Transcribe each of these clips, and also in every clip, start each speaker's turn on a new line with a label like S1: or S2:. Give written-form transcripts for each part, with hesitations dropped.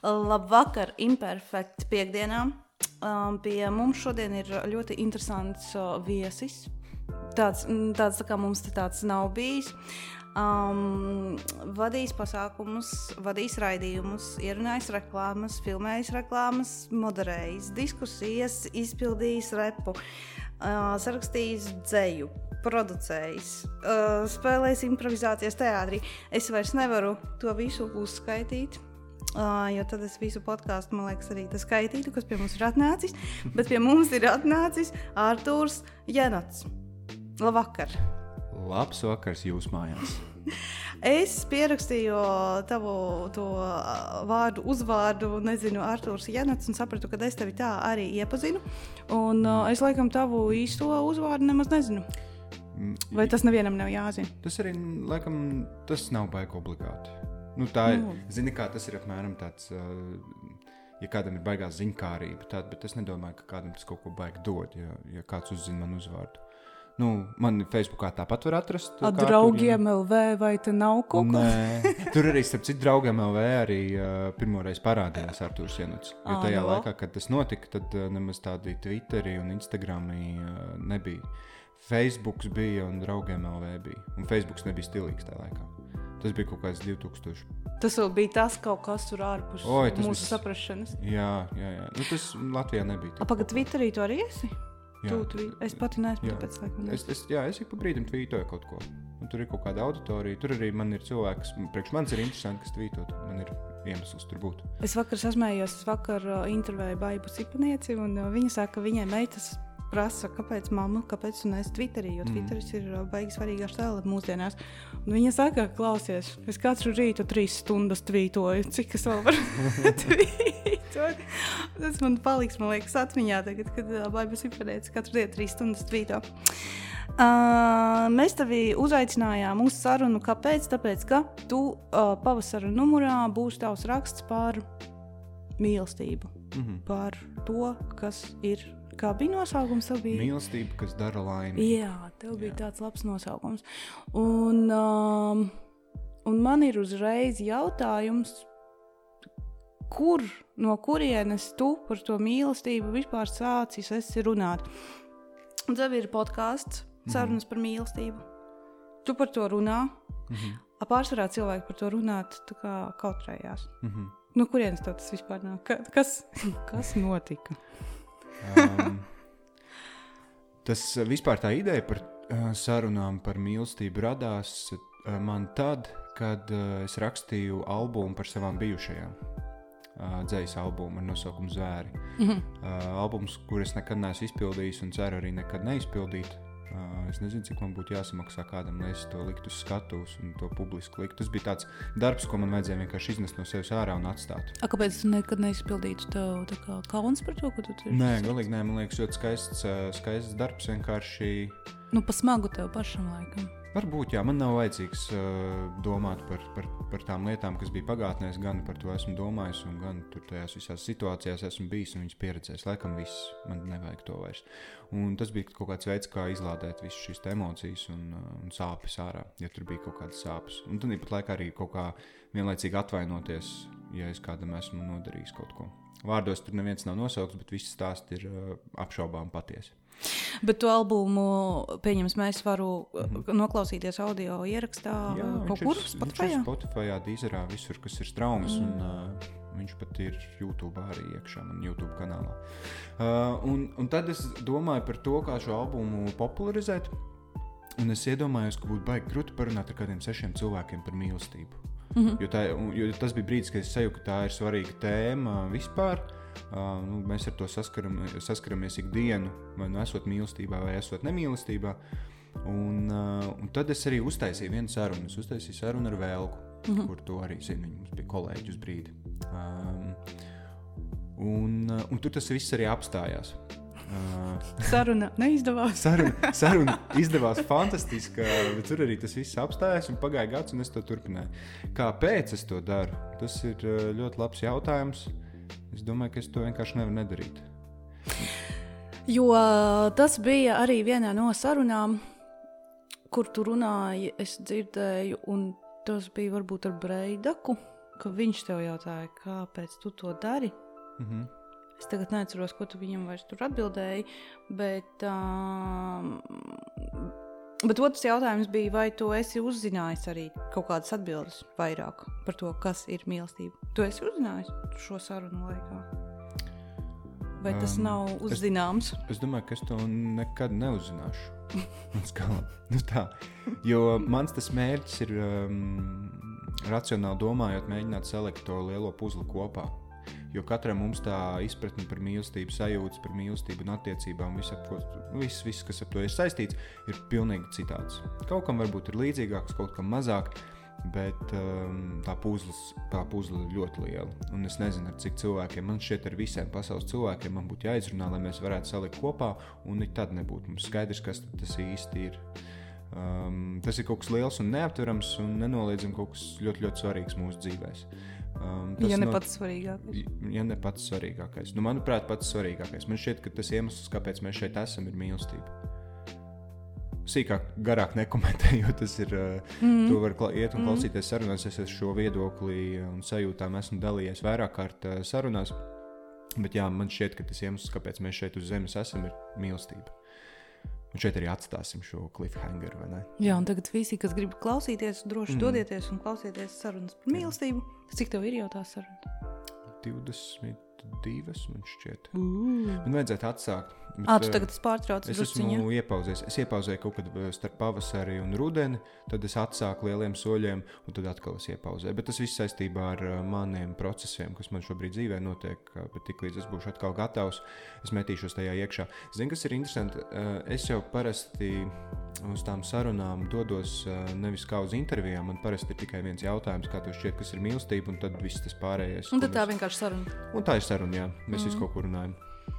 S1: Labvakar, imperfekti piekdienā. Pie mums šodien ir ļoti interesants viesis. Tāds tā kā mums tāds nav bijis. Vadījis pasākumus, vadījis raidījumus, ierunājis reklāmas, filmējis reklāmas, moderējis diskusijas, izpildījis repu, sarakstījis dzeju, producējis, spēlējis improvizācijas teātrī. Es vairs nevaru to visu uzskaitīt. Jo tad es visu podkāstu, man liekas, arī tas skaitītu, kas pie mums ir atnācis. Bet pie mums ir atnācis Artūrs Jenots. Labvakar!
S2: Labs vakars jūs mājās.
S1: Es pierakstīju tavu to vārdu, uzvārdu, nezinu, Artūrs Jenots, un sapratu, ka es tevi tā arī iepazinu. Un es laikam tavu īsto uzvārdu nemaz nezinu. Vai tas nevienam nav jāzina?
S2: Tas arī, laikam, tas nav baigi obligāti. Nu, tā ir, zini, kā tas ir apmēram tāds, ja kādam ir baigās ziņkārība, bet es nedomāju, ka kādam tas kaut ko baigi dod, ja kāds uzzina man uzvārdu. Nu, man Facebookā tāpat var atrast.
S1: Draugiem LV vai te nav kaut ko?
S2: Nē, tur arī starp citu draugiem LV arī pirmoreiz parādījās Artūrs Jenots. Jo tajā laikā, kad tas notika, tad nemaz tādi Twitteri un Instagrami nebija. Facebooks bija un draugiem LV bija. Un Facebooks nebija stilīgs tajā laikā. Tas bija kaut kāds 2000.
S1: Tas vēl bija tas kaut kas tur ārpus mūsu saprašanas.
S2: Jā. Nu, tas Latvijā nebija.
S1: Pagad Twitterī tu arī esi? Es pati neesmu tāpēc laikam.
S2: Es ik pa brīdim tvītoju kaut ko. Un tur ir kaut kāda auditorija. Tur arī man ir cilvēks, priekš manis ir interesanti, kas tvītot. Man ir iemesls tur būt.
S1: Es vakar sasmējos, intervēju Baibu Cipanieci, un viņa saka, ka viņai meitas prasa, kāpēc mamma, kāpēc un es Twitterī, jo Twitteris ir baigi svarīgā štēle mūsdienās. Un viņa saka, klausies, es katru rītu 3 stundas tvītoju, cik es vēl varu tvītot. Tas man paliks, man liekas, atmiņā tagad, kad Baiba Cipanieci katru dienu 3 stundas tvīto. Mēs tevi uzaicinājām uz sarunu, kāpēc? Tāpēc, ka tu pavasara numurā būs tavs raksts par mīlestību, par to, kas ir. Kā bija nosaukums?
S2: Mīlestība, kas dara laimi.
S1: Jā, tev bija tāds labs nosaukums. Un man ir uzreiz jautājums, no kurienes tu par to mīlestību vispār sācis esi runāt? Un tev ir podcasts, sarunas par mīlestību. Tu par to runā. Pārsvarā cilvēki par to runāt tā kā kautrējās. No kurienes tev tas vispār nāk? Kas notika?
S2: Tas vispār tā ideja par sarunām par mīlestību radās man tad, kad es rakstīju albumu par savām bijušajām. Dzejas albumu ar nosaukumu Zvēri. Albums, kur es nekad neesmu izpildījis un ceru arī nekad neizpildīt. Es nezinu, cik man būtu jāsamaksā kādam, lai es to likt uz skatuves un to publiski likt. Tas bija tāds darbs, ko man vajadzēja vienkārši iznest no sevis ārā un atstāt.
S1: Kāpēc tu nekad neizpildītu tev tā kā kauns par to, ko tu tieši?
S2: Nē, galīgi nē, man liekas, ļoti skaists darbs vienkārši.
S1: Nu, pa smagu tev pašam laikam.
S2: Varbūt, jā, man nav vajadzīgs domāt par tām lietām, kas bija pagātnē, gan par to esmu domājis, un gan tur tajās visās situācijās esmu bijis un viņas pieredzējis. Laikam viss, man nevajag to vairs. Un tas bija kaut kāds veids, kā izlādēt visas šīs emocijas un sāpes ārā, ja tur bija kaut kādas sāpes. Un tad pat laikā arī kaut kā vienlaicīgi atvainoties, ja es kādam esmu nodarījis kaut ko. Vārdos tur neviens nav nosaukts, bet viss stāsts ir apšaubām patiesi.
S1: Bet to albumu, pieņems, mēs varu noklausīties audio ierakstā kaut kur Spotifyā?
S2: Viņš ir Spotifyā, Deezerā, visur, kas ir straumes, un viņš pat ir YouTube arī iekšā, man YouTube kanālā. Un tad es domāju par to, kā šo albumu popularizēt, un es iedomājos, ka būtu baigi grūti parunāt ar kādiem 6 cilvēkiem par mīlestību. Jo tas bija brīdis, kad es sajūtu, ka tā ir svarīga tēma vispār. Mēs ar to saskaramies ikdienu, vai nu esot mīlestībā, vai esot nemīlestībā. Un tad es arī uztaisīju vienu sarunu. Es uztaisīju sarunu ar Velku, kur to arī zinu. Mums bija kolēģi uz brīdi. Un tur tas viss arī apstājās.
S1: Saruna neizdevās.
S2: Saruna izdevās fantastiski, bet tur arī tas viss apstājās un pagāja gads, un es to turpināju. Kāpēc es to daru? Tas ir ļoti labs jautājums. Es domāju, ka es to vienkārši nevaru nedarīt.
S1: Jo tas bija arī vienā no sarunām, kur tu runāji, es dzirdēju, un tas bija varbūt ar Breidaku, ka viņš tev jautāja, kāpēc tu to dari. Es tagad neatceros, ko tu viņam vairs tur atbildēji, bet otrs jautājums bija, vai tu esi uzzinājis arī kaut kādas atbildes vairāk par to, kas ir mīlestība? Tu esi uzzinājis šo sarunu laikā? Vai tas nav uzzināms?
S2: Es domāju, ka es to nekad neuzzināšu. Tā. Jo mans tas mērķis ir racionāli domājot, mēģināt salikt to lielo puzli kopā. Jo katram mums tā izpratne par mīlestību, sajūtas par mīlestību un attiecībām, viss, kas ar to ir saistīts, ir pilnīgi citāds. Kaut kam varbūt ir līdzīgāks, kaut kam mazāk, bet tā puzle ir ļoti liela. Un es nezinu, ar cik cilvēkiem, man šķiet ar visiem pasaules cilvēkiem, man būtu jāizrunā, lai mēs varētu salikt kopā, un tad nebūtu mums skaidrs, kas tas īsti ir. Tas ir kaut kas liels un neaptverams, un nenoliedzam kaut kas ļoti, ļoti svarīgs mūsu dzīvēs.
S1: Ja ne pats svarīgākais.
S2: Ja ne pats svarīgākais. Manuprāt, pats svarīgākais. Man šķiet, ka tas iemesls, kāpēc mēs šeit esam, ir mīlestība. Sīkāk, garāk nekomentēju, jo tas ir, to var iet un klausīties sarunās. Es šo viedokli un sajūtām esmu dalījies vairāk kārt sarunās, bet jā, man šķiet, ka tas iemesls, kāpēc mēs šeit uz zemes esam, ir mīlestība. Un šeit arī atstāsim šo cliffhanger, vai ne?
S1: Jā, un tagad visi, kas grib klausīties, droši dodieties un klausieties sarunas par mīlestību. Cik tev ir jau tās sarunas?
S2: 22, man šķiet. Man vajadzētu atsākt.
S1: Tu tagad pārtrauc
S2: drusciņa? Es iepauzēju kaut kad starp pavasari un rudeni, tad es atsāku lieliem soļiem, un tad atkal es iepauzēju. Bet tas viss saistībā ar maniem procesiem, kas man šobrīd dzīvē notiek, bet tiklīdz es būšu atkal gatavs, es metīšos tajā iekšā. Zini, kas ir interesanti? Es jau parasti uz tām sarunām dodos nevis kā uz intervijām, man parasti ir tikai viens jautājums, kā tev šķiet, kas ir mīlestība, un tad viss tas pārējais.
S1: Un tad tā vienkārši saruna.
S2: Un tā ir saruna, jā. Mēs visu kaut ko runājam.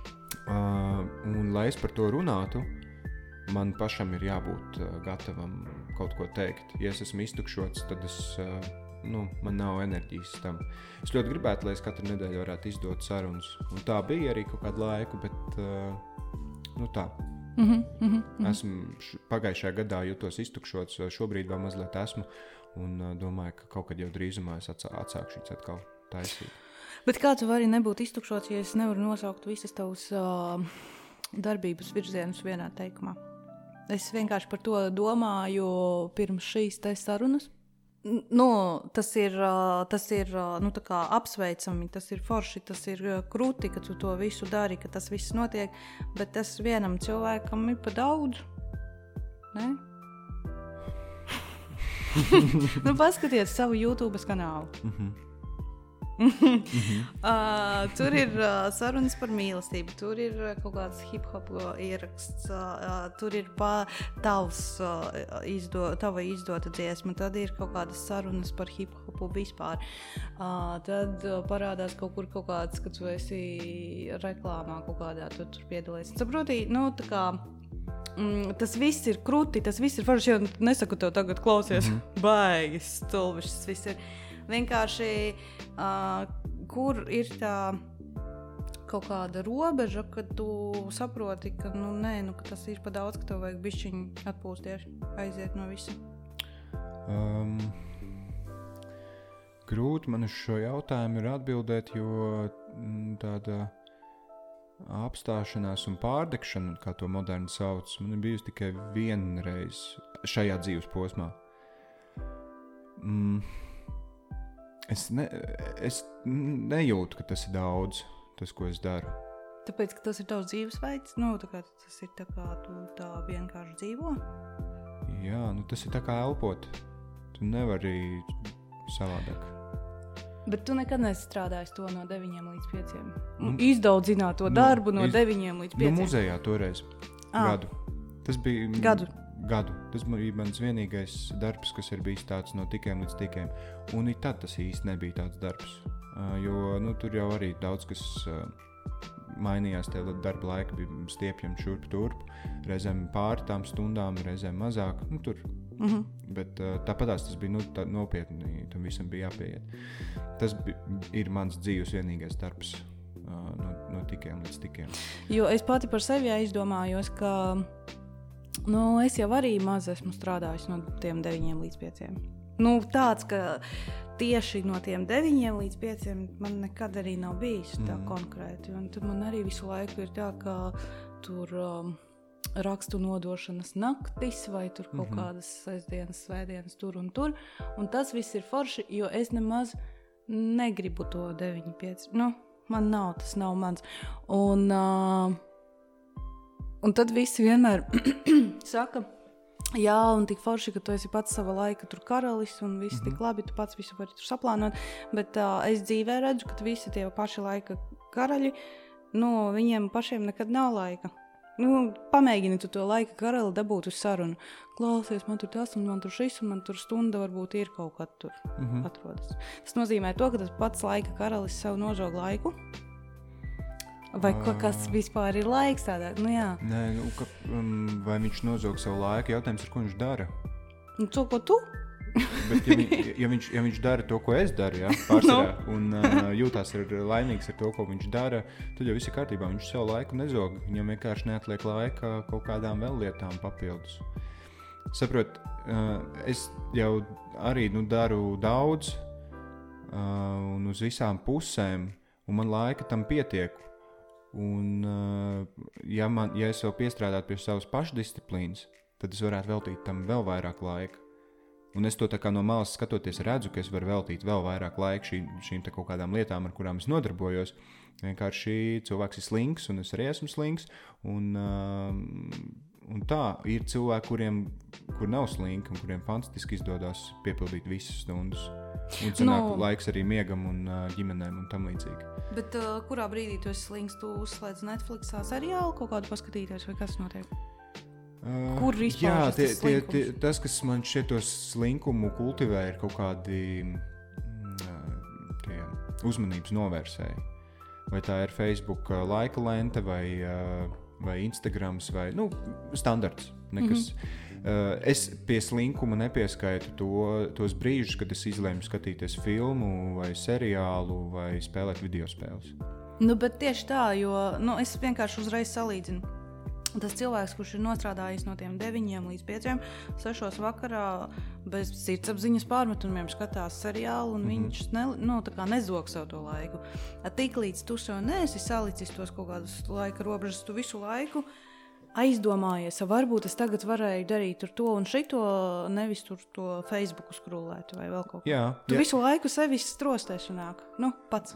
S2: Un lai es par to runātu, man pašam ir jābūt gatavam kaut ko teikt. Ja es esmu iztukšots, tad man nav enerģijas tam. Es ļoti gribētu, lai es katru nedēļu varētu izdot sarunas. Un tā bija arī kaut kādu laiku, bet tā. Esmu pagājušajā gadā jutos iztukšots, šobrīd vēl mazliet esmu un domāju, ka kaut kad jau drīzumā es atsākšu atkal taisīt.
S1: Bet kā tu vari nebūt iztukšots, ja es nevaru nosaukt visas tavas darbības virzienus vienā teikumā? Es vienkārši par to domāju pirms šīs te sarunas. Tas ir tā kā apsveicami, tas ir forši, tas ir krūti, ka tu to visu dari, ka tas viss notiek, bet tas vienam cilvēkam ir pa daudz, ne? Paskaties savu YouTube kanālu. Tur ir sarunas par mīlestību, tur ir kaut kāds hip-hop ieraksts, tur ir tava izdota dziesma, tad ir kaut kādas sarunas par hip-hopu vispār. Tad parādās kaut kāds, kad tu esi reklāmā kaut kādā, tu tur piedalies. Saproti, tā kā tas viss ir kruti, tas viss ir forši, jo nesaku tev tagad klausies, baigi stulbišs, tas viss ir. Vienkārši, kur ir tā kaut kāda robeža, kad tu saproti, ka, ka tas ir pa daudz, ka tev vajag bišķiņi atpūsties, aiziet no visa?
S2: Grūti man uz šo jautājumu ir atbildēt, jo tāda apstāšanās un pārdegšana, kā to moderni sauc, man ir bijusi tikai vienreiz šajā dzīves posmā. Es nejūtu, ka tas ir daudz, tas, ko es daru.
S1: Tāpēc, ka tas ir tavs dzīvesveids? Tas ir tā kā tu tā vienkārši dzīvo?
S2: Jā, tas ir tā kā elpot. Tu nevari savādāk.
S1: Bet tu nekad nesi strādājis to no 9 līdz 5? Izdaudzināt to darbu no 9 līdz 5?
S2: Muzejā toreiz. Gadu. Tas bija...
S1: Gadu.
S2: Tas bija mans vienīgais darbs, kas ir bijis tāds no tikiem līdz tikiem. Un tad tas īsti nebija tāds darbs. Jo tur jau arī daudz, kas mainījās, tev darba laika bija stiepjam šurp turp. Reizēm pāri tām stundām, reizēm mazāk. Bet tāpatās tas bija nopietni, tam visam bija jāpieiet. Tas ir mans dzīves vienīgais darbs no tikiem līdz tikiem. Jo
S1: es pati par sevi aizdomājos, ka es jau arī maz esmu strādājis no tiem 9 līdz 5. Nu, tāds, ka tieši no tiem 9 līdz 5 man nekad arī nav bijis tā konkrēti. Un tad man arī visu laiku ir tā, ka tur rakstu nodošanas naktis vai tur kaut kādas sestdienas, svētdienas tur un tur. Un tas viss ir forši, jo es nemaz negribu to 9-5. Nu, man nav, tas nav mans. Un tad visi vienmēr saka, jā, un tik forši, ka tu esi pats sava laika tur karalis un viss tik labi, tu pats visu vari tur saplānot. Bet es dzīvē redzu, ka visi tie paši laika karaļi, nu, viņiem pašiem nekad nav laika. Nu, pamēģini tu to laika karali dabūt uz sarunu. Klausies, man tur tas un man tur šis un man tur stunda varbūt ir kaut kad tur atrodas. Tas nozīmē to, ka tas pats laika karalis sev nožog laiku. Vai kas vispār ir laiks tādā? Nu, jā.
S2: Nē, nu, vai viņš nozog savu laiku? Jautājums ir, ko viņš dara?
S1: Nu, to, ko tu?
S2: Bet ja viņš dara to, ko es daru, pārsvarā, un jūtās laimīgs ar to, ko viņš dara, tad jau viss ir kārtībā. Viņš savu laiku nezog. Viņam vienkārši neatliek laika kaut kādām vēl lietām papildus. Saprot, es jau arī daru daudz un uz visām pusēm, un man laika tam pietiek. Un ja es vēl piestrādātu pie savas pašdisciplīnas, tad es varētu veltīt tam vēl vairāk laika. Un es to tā kā no malas skatoties redzu, ka es varu veltīt vēl vairāk laika šīm te kaut kādām lietām, ar kurām es nodarbojos. Vienkārši cilvēks ir slinks, un es arī esmu slinks. Un tā, ir cilvēki, kur nav slinki, un kuriem fantastiski izdodas piepildīt visas stundas. Un sanāk laiks arī miegam un ģimenēm un tam līdzīgi.
S1: Bet kurā brīdī tu esi slinks, tu uzslēdz Netflixā seriālu kaut kādu paskatīties, vai kas notiek? Kur vispār tas slinkums?
S2: Tas, kas man šitos slinkumu kultivē, ir kaut kādi uzmanības novērsēji. Vai tā ir Facebook laika lente, vai Instagrams, vai standarts. Nekas. Es pie slinkuma nepieskaitu tos brīžus, kad es izlēmu skatīties filmu, vai seriālu, vai spēlēt videospēles.
S1: Nu, bet tieši tā, jo es vienkārši uzreiz salīdzinu. Tas cilvēks, kurš ir nostrādājis no tiem 9 līdz 5, 6 vakarā bez sirdsapziņas pārmetumiem skatās seriālu, un viņš tā kā nezog savu to laiku. Tik līdz tu sev neesi salicis tos kaut kādus laika robežas, tu visu laiku aizdomājies, varbūt es tagad varēju darīt tur to un šito, nevis tur to Facebooku skrulēt vai vēl kaut ko.
S2: Jā,
S1: tu visu laiku sevi strostēs un nāk. Pats.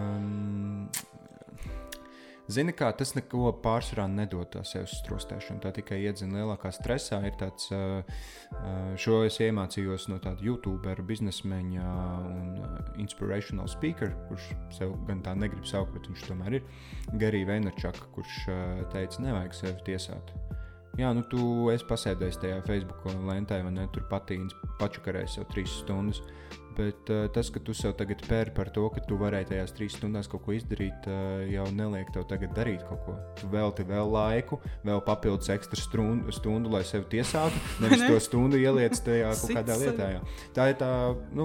S2: Zini kā, tas neko pārsvarā nedod tā sevis strostēšanu, tā tikai iedzina lielākā stresā. Ir tāds, šo es iemācījos no tāda youtuberu, biznesmeņa un inspirational speaker, kurš sev gan tā negrib saukt, bet viņš tomēr ir, Gary Vaynerchuk, kurš teica, nevajag sevi tiesāt. Jā, tu esi pasēdējis tajā Facebook lentē, vai ne, tur patīns, pačakarēs jau 3 stundas. Bet tas, ka tu sev tagad pēri par to, ka tu varēji tajās 3 stundās kaut ko izdarīt, jau neliek tev tagad darīt kaut ko. Tu velti vēl laiku, vēl papildus ekstra stundu, lai sevi tiesātu, nevis to stundu ieliec tajā kaut kādā lietā. Jā. Tā ir tā,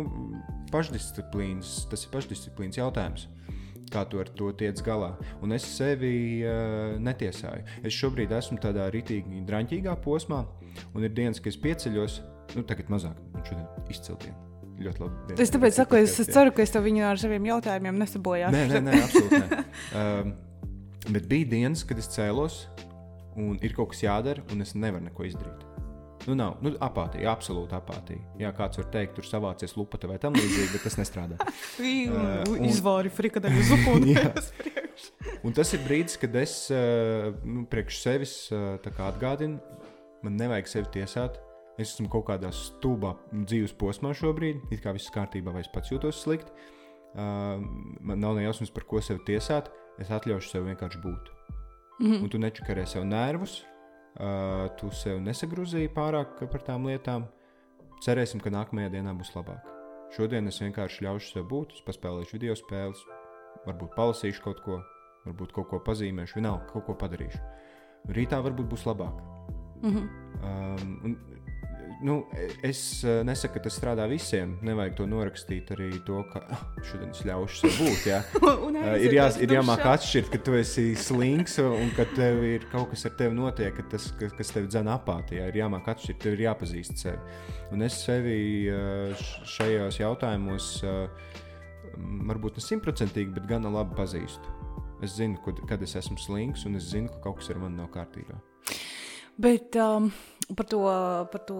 S2: tas ir pašdisciplīnas jautājums. Kā tu ar to tiec galā. Un es sevi netiesāju. Es šobrīd esmu tādā ritīgi draņķīgā posmā, un ir dienas, ka es pieceļos, tagad mazāk, un šodien izcildienu. Ļoti labi.
S1: Es tāpēc saku, es ceru, ka es tev viņu ar saviem jautājumiem nesabojāšu.
S2: Nē, absolūti nē. Bet bija dienas, kad es cēlos un ir kaut kas jādara un es nevaru neko izdarīt. Nav. Apātija, absolūta apātija. Jā, kāds var teikt, tur savācies lupata vai tam līdzīgi, bet tas nestrādā.
S1: Izvāri frikadeļu zupūties priekš.
S2: Un tas ir brīdis, kad es priekš sevis tā kā atgādinu, man nevajag sevi tiesāt. Es esmu kaut kādā stulbā dzīves posmā šobrīd, it kā viss kārtībā, vai es pats jūtos slikti. Man nav nejausmas, par ko sevi tiesāt, es atļaušu sev vienkārši būt. Un tu nečakarē sev nervus, tu sev nesagrūzīji pārāk par tām lietām. Cerēsim, ka nākamajā dienā būs labāk. Šodien es vienkārši ļaušu sev būt, es paspēlēšu video spēles, varbūt palasīšu kaut ko, varbūt kaut ko pazīmēšu, vienalga, kaut ko padarīšu. Rītā varbūt būs labāk. Un es nesaku, ka tas strādā visiem. Nevajag to norakstīt arī to, ka šodien es ļaušu sev būt. Ja? ir jāmāk atšķirt, ka tu esi slinks un ka tev ir kaut kas ar tevi notiek, ka tas, kas tevi dzen apātijā. Ir jāmāk atšķirt, tev ir jāpazīst sevi. Un es sevi šajos jautājumos varbūt ne 100%, bet gana labi pazīstu. Es zinu, kad es esmu slinks, un es zinu, ka kaut kas ar mani nav kārtībā.
S1: Bet par to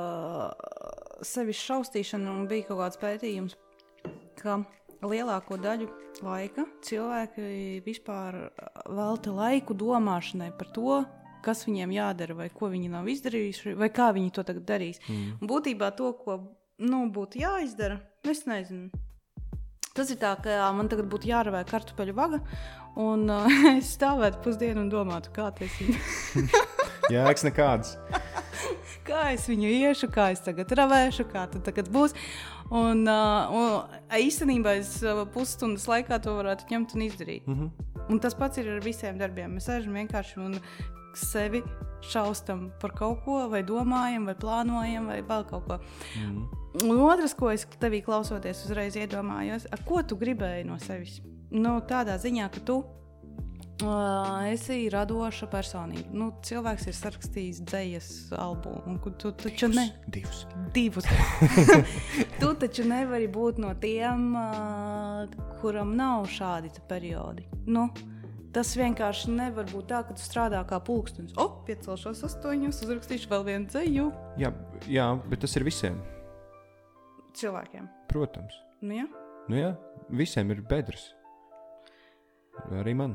S1: sevis šaustīšanu bija kaut kāds pētījums, ka lielāko daļu laika cilvēki vispār velta laiku domāšanai par to, kas viņiem jādara, vai ko viņi nav izdarījuši, vai kā viņi to tagad darīs. Un būtībā to, ko būtu jāizdara, es nezinu. Tas ir tā, ka man tagad būtu jāravē kartupeļu vaga, un es stāvētu pusdienu un domātu, kā tas ir.
S2: Jēgas nekādas.
S1: Kā es viņu iešu, kā es tagad ravēšu, kā tad tagad būs. Un īstenībā es pusstundas laikā to varētu ņemt un izdarīt. Un tas pats ir ar visiem darbiem. Mēs sēžam vienkārši un sevi šaustam par kaut ko, vai domājam, vai plānojam, vai vēl kaut ko. Un otrs, ko es tevī klausoties uzreiz iedomājos, ko tu gribēji no sevis? Tādā ziņā, ka tu esi radoša personība. Cilvēks ir sarakstījis dzejas albumu, un tu taču Divus. Tu taču nevari būt no tiem, kuram nav šādi periodi. Tas vienkārši nevar būt tā, ka tu strādā kā pulkstenis. Piecelšos 8, uzrakstīšu vēl vienu dzeju.
S2: Jā, bet tas ir visiem.
S1: Cilvēkiem.
S2: Protams.
S1: Jā?
S2: Visiem ir bedres. Arī man.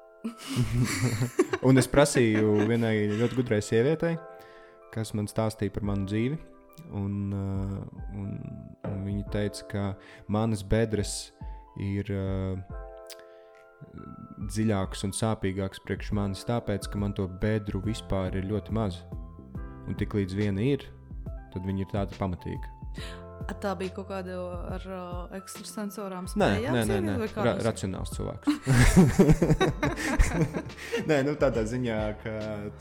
S2: Un es prasīju vienai ļoti gudrai sievietei, kas man stāstīja par manu dzīvi. Un viņa teica, ka manas bedres ir dziļākas un sāpīgākas priekš manis, tāpēc, ka man to bedru vispār ir ļoti maz. Un tik līdz viena ir, tad viņa ir tāda pamatīga.
S1: Tā bija kaut kāda ar ekstrasensorām spējām?
S2: Nē, racionāls cilvēks. Nē, tādā ziņā, ka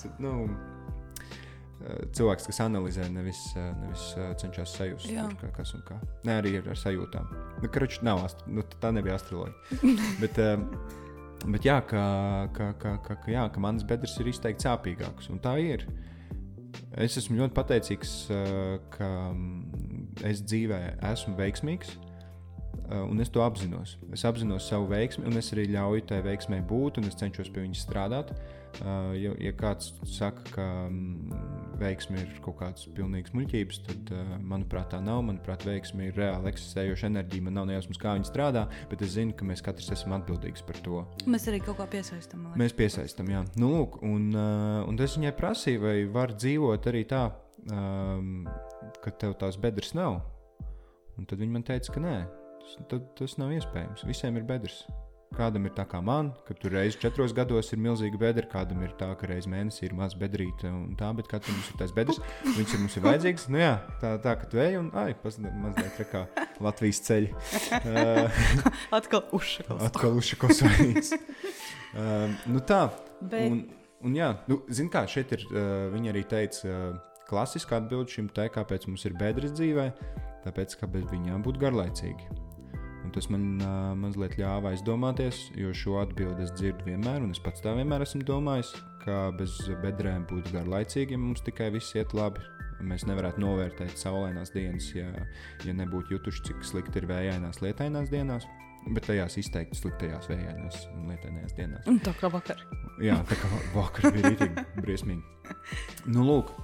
S2: cilvēks, kas analizē, nevis cenšas sajust, kas un kā. Nē, arī ar sajūtām. Tā nebija astroloģija. Bet jā, ka manas bedres ir izteikti sāpīgākas, un tā ir. Es esmu ļoti pateicīgs, ka es dzīvē esmu veiksmīgs, un es to apzinos. Es apzinos savu veiksmi, un es arī ļauju tai veiksmai būt, un es cenšos pie viņas strādāt. Ja kāds saka, ka veiksmi ir kaut kāds pilnīgs muļķības, tad, manuprāt, tā nav. Manuprāt, veiksmi ir reāli eksistējoša enerģija. Man nav nejausmas, kā viņa strādā, bet es zinu, ka mēs katrs esam atbildīgs par to.
S1: Mēs arī kaut kā piesaistam.
S2: Mēs piesaistam, jā. Lūk, un es viņai prasīju, vai var dzīvot arī tā, ka tev tās bedres nav. Un tad viņa man teica, ka nē, tas nav iespējams. Visiem ir bedres. Kādam ir tā kā man, ka tur reiz 4 gados ir milzīga bedra, kādam ir tā, ka reiz mēnesī ir maz bedrīte un tā, bet katram mums ir tās bedres, mums ir vajadzīgs. Tā, ka tu ej un, mazliet rekā Latvijas ceļi.
S1: Atkal
S2: uzšakals vainīgs. Tā. Un jā, zin kā, šeit ir, viņa arī teica, klasiska atbilde šim te, kāpēc mums ir bedres dzīvē, tāpēc, ka bez viņām būtu garlaicīgi. Un tas man mazliet ļāva aizdomāties, jo šo atbildi es dzirdu vienmēr, un es pats tā vienmēr esmu domājis, ka bez bedrēm būtu garlaicīgi, ja mums tikai viss iet labi. Mēs nevarētu novērtēt saulainās dienas, ja nebūtu jutuši, cik slikti ir vējainās, lietainās dienās, bet tajās izteikti sliktajās vējainās un lietainās dienās.
S1: Un tā kā vakar.
S2: Jā, tā kā vakar bija rītīgi briesmīgi. Lūk,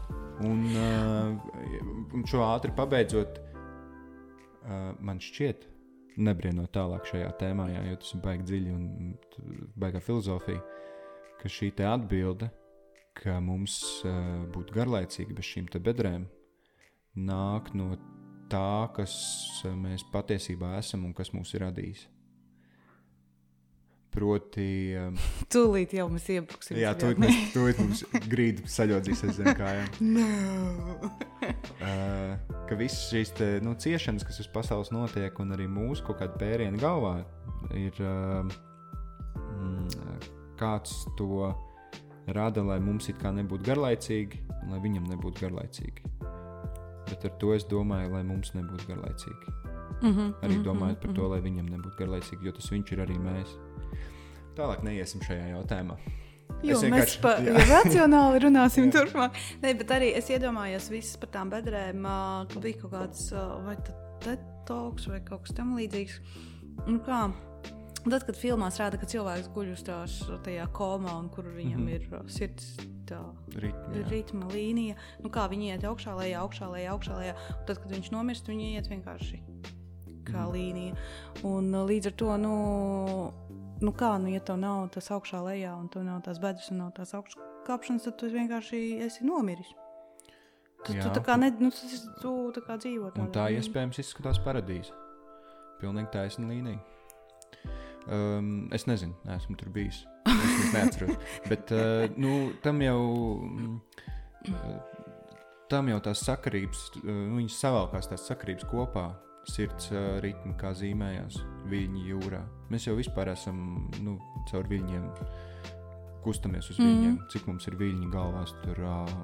S2: un šo ātri pabeidzot, man šķiet, nebrienot tālāk šajā tēmā, jo tas ir baigi dziļi un baigā filozofija, ka šī te atbilde, ka mums būtu garlaicīgi bez šīm te bedrēm, nāk no tā, kas mēs patiesībā esam un kas mūs ir radījis. Proti...
S1: Tūlīt jau mēs iebruksim.
S2: Jā, tūlīt mums grīdu saļodzīsies zem kājām.
S1: No.
S2: Ka visas šīs te, ciešanas, kas uz pasaules notiek, un arī mūsu kaut kāda pēriena galvā, ir kāds to rada, lai mums it kā nebūtu garlaicīgi, un lai viņam nebūtu garlaicīgi. bet ar to es domāju, lai mums nebūtu garlaicīgi. Arī domājot par to, lai viņam nebūtu garlaicīgi, jo tas viņš ir arī mēs. Tālāk neiesim šajā jautājumā.
S1: Jo mēs racionāli runāsim turpmāk. Nē, bet arī es iedomājos visas par tām bedrēm, ka bija kaut kāds vai talks vai kaut kas tam līdzīgs. Nu kā, tad, kad filmās rāda, ka cilvēks guļ uz tajā komā un kur viņam ir sirds ritma līnija, nu kā viņi iet augšā, lejā, un tad, kad viņš nomirst, viņi iet vienkārši kā līnija. Un līdz ar to, nu kā, ja tev nav tas augšā lejā, un tev nav tās bedres un nav tās augškāpšanas, tad tu vienkārši esi nomiris. Tu tā kā tu tā kā dzīvo tādā.
S2: Un tā iespējams izskatās paradīze. Pilnīgi taisna līnija. Es nezinu, neesmu tur bijis. Es neatceros. Bet tam jau tās sakarības, viņas savalkās tās sakarības kopā. Sirds ritmi, kā zīmējās viļņi jūrā. Mēs jau vispār esam caur viļņiem kustamies uz viļņiem. Cik mums ir viļņi galvās, tur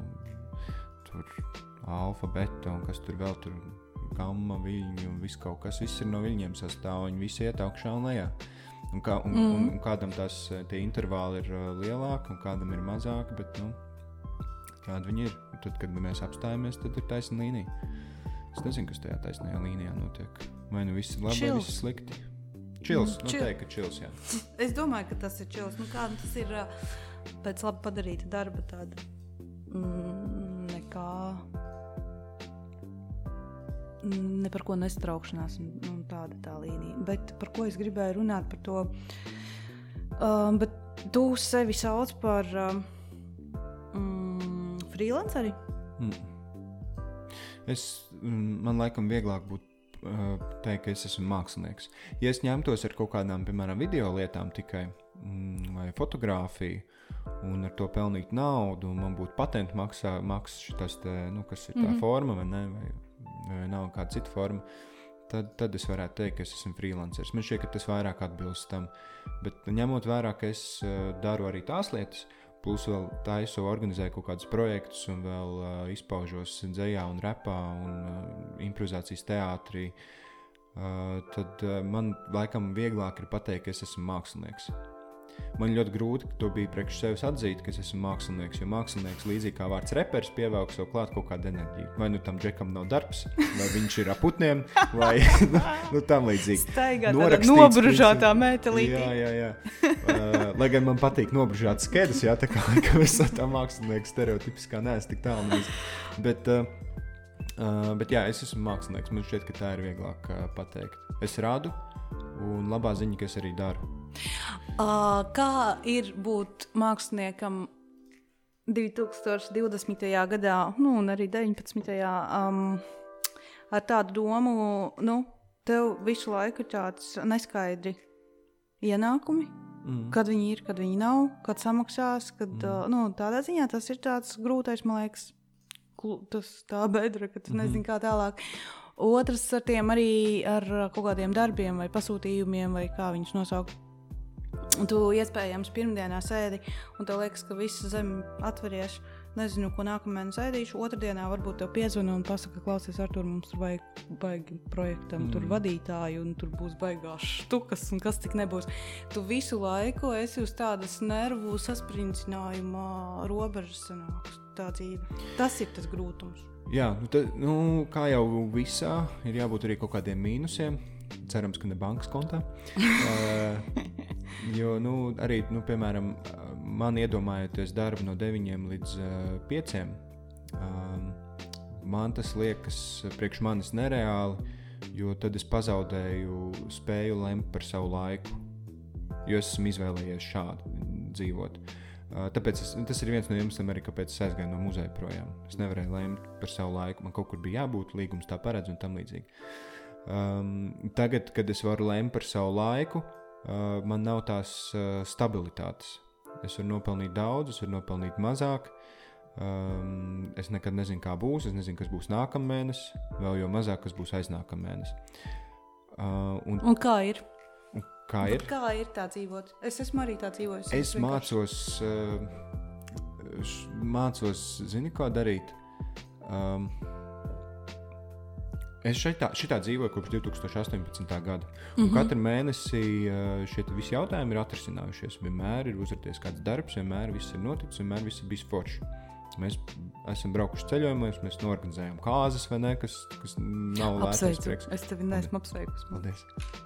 S2: alfa, beta un kas tur vēl, tur gamma viļņi un viss kaut kas. Viss ir no viļņiem sastāv, viņi visi iet augšā un lejā. Un kādam tie intervāli ir lielāki un kādam ir mazāki, bet kāda viņi ir. Tad, kad mēs apstājamies, tad ir taisna līnija. Es nezinu, kas tajā taisnajā līnijā notiek. Vai viss ir labi, vai viss slikti? Čils, noteikti, ka čils, jā.
S1: Es domāju, ka tas ir čils. Kā tas ir pēc labi padarīta darba tāda nekā ne par ko nestraukšanās un tāda tā līnija. Bet par ko es gribēju runāt par to, bet tu sevi sauc par freelanceri?
S2: Man laikam vieglāk būtu teikt, ka es esmu mākslinieks. Ja es ņemtos ar kaut kādām, piemēram, video lietām tikai, vai fotogrāfiju, un ar to pelnīt naudu, un man būtu patentu maksas šitas kas ir tā forma, vai ne, vai nav kāda cita forma, tad es varētu teikt, ka es esmu freelanceris. Man šķiet, ka tas vairāk atbilst tam. Bet ņemot vērā, ka es daru arī tās lietas, plus vēl taisu organizēju kaut kādus projektus un vēl izpaužos dzejā un repā un improvizācijas teātrī, tad man laikam vieglāk ir pateikt, ka es esmu mākslinieks. Man ļoti grūti to bija priekš sevis atzīt, ka es esmu mākslinieks, jo mākslinieks līdzīgi kā vārds reperis pievelk sev klāt kaut kādu enerģiju. Vai tam džekam nav darbs, vai viņš ir aputniem, vai tam līdzīgi.
S1: Staigā tāda nobružātā metelītī.
S2: Jā. Lai gan man patīk nobružāt skedas, tā kā es tā mākslinieks stereotipiskā neesmu tik tālu. Bet jā, es esmu mākslinieks. Man šķiet, ka tā ir vieglāk pateikt. Es rādu, un labā ziņa, ka es arī daru.
S1: Kā ir būt māksliniekam 2020. gadā, un arī 19. Ar tādu domu, tev visu laiku ir tāds neskaidri ienākumi, kad viņi ir, kad viņi nav, kad samaksās, kad, tādā ziņā tas ir tāds grūtais, man liekas, tā bedra, ka tu nezini kā tālāk. Otrs ar tiem arī ar kaut kādiem darbiem vai pasūtījumiem vai kā viņus nosaukt. Tu iespējams pirmdienā sēdi un tev liekas, ka visa zeme atveries, nezinu, ko nākamēnes ēdīšu. Otrdienā varbūt tev piezvana un pasaka, klausies, Artur, mums tur vajag baigi projektam, tur vadītāji un tur būs baigās štukas un kas tik nebūs. Tu visu laiku esi uz tādas nervu saspringcinājuma robežas sanāks tā dzīve. Tas ir tas grūtums.
S2: Jā, kā jau visā, ir jābūt arī kaut kādiem mīnusiem. Cerams, ka ne bankas kontā. Jo, arī, piemēram, man iedomājoties darbu no 9 līdz 5, man tas liekas priekš manis nereāli, jo tad es pazaudēju spēju lemt par savu laiku, jo es esmu izvēlējies šādi dzīvot. Tāpēc tas ir viens no iemesliem arī, kāpēc es aizgāju no muzeja projām. Es nevarēju lemt par savu laiku, man kaut kur bija jābūt, līgums tā paredz un tam līdzīgi. Tagad, kad es varu lemt par savu laiku, man nav tās stabilitātes. Es varu nopelnīt daudz, es varu nopelnīt mazāk. Es nekad nezinu, kā būs, es nezinu, kas būs nākamēnes, vēl jo mazāk, kas būs aiznākamēnes.
S1: Un kā ir?
S2: Kā ir?
S1: Kā ir tā dzīvot? Es esmu arī tā dzīvojis.
S2: Es mācos, zini, ko darīt? Es šitā dzīvoju kopš 2018. gada. Un katru mēnesi šie visi jautājumi ir atrisinājušies. Vienmēr ir uzraties kāds darbs, vienmēr viss ir noticis, vienmēr viss ir bijis forši. Mēs esam braukuši ceļojumos, mēs norganizējam kāzas, vai ne, kas nav lētais prieks.
S1: Es tevi neesmu apsveikusi.
S2: Paldies.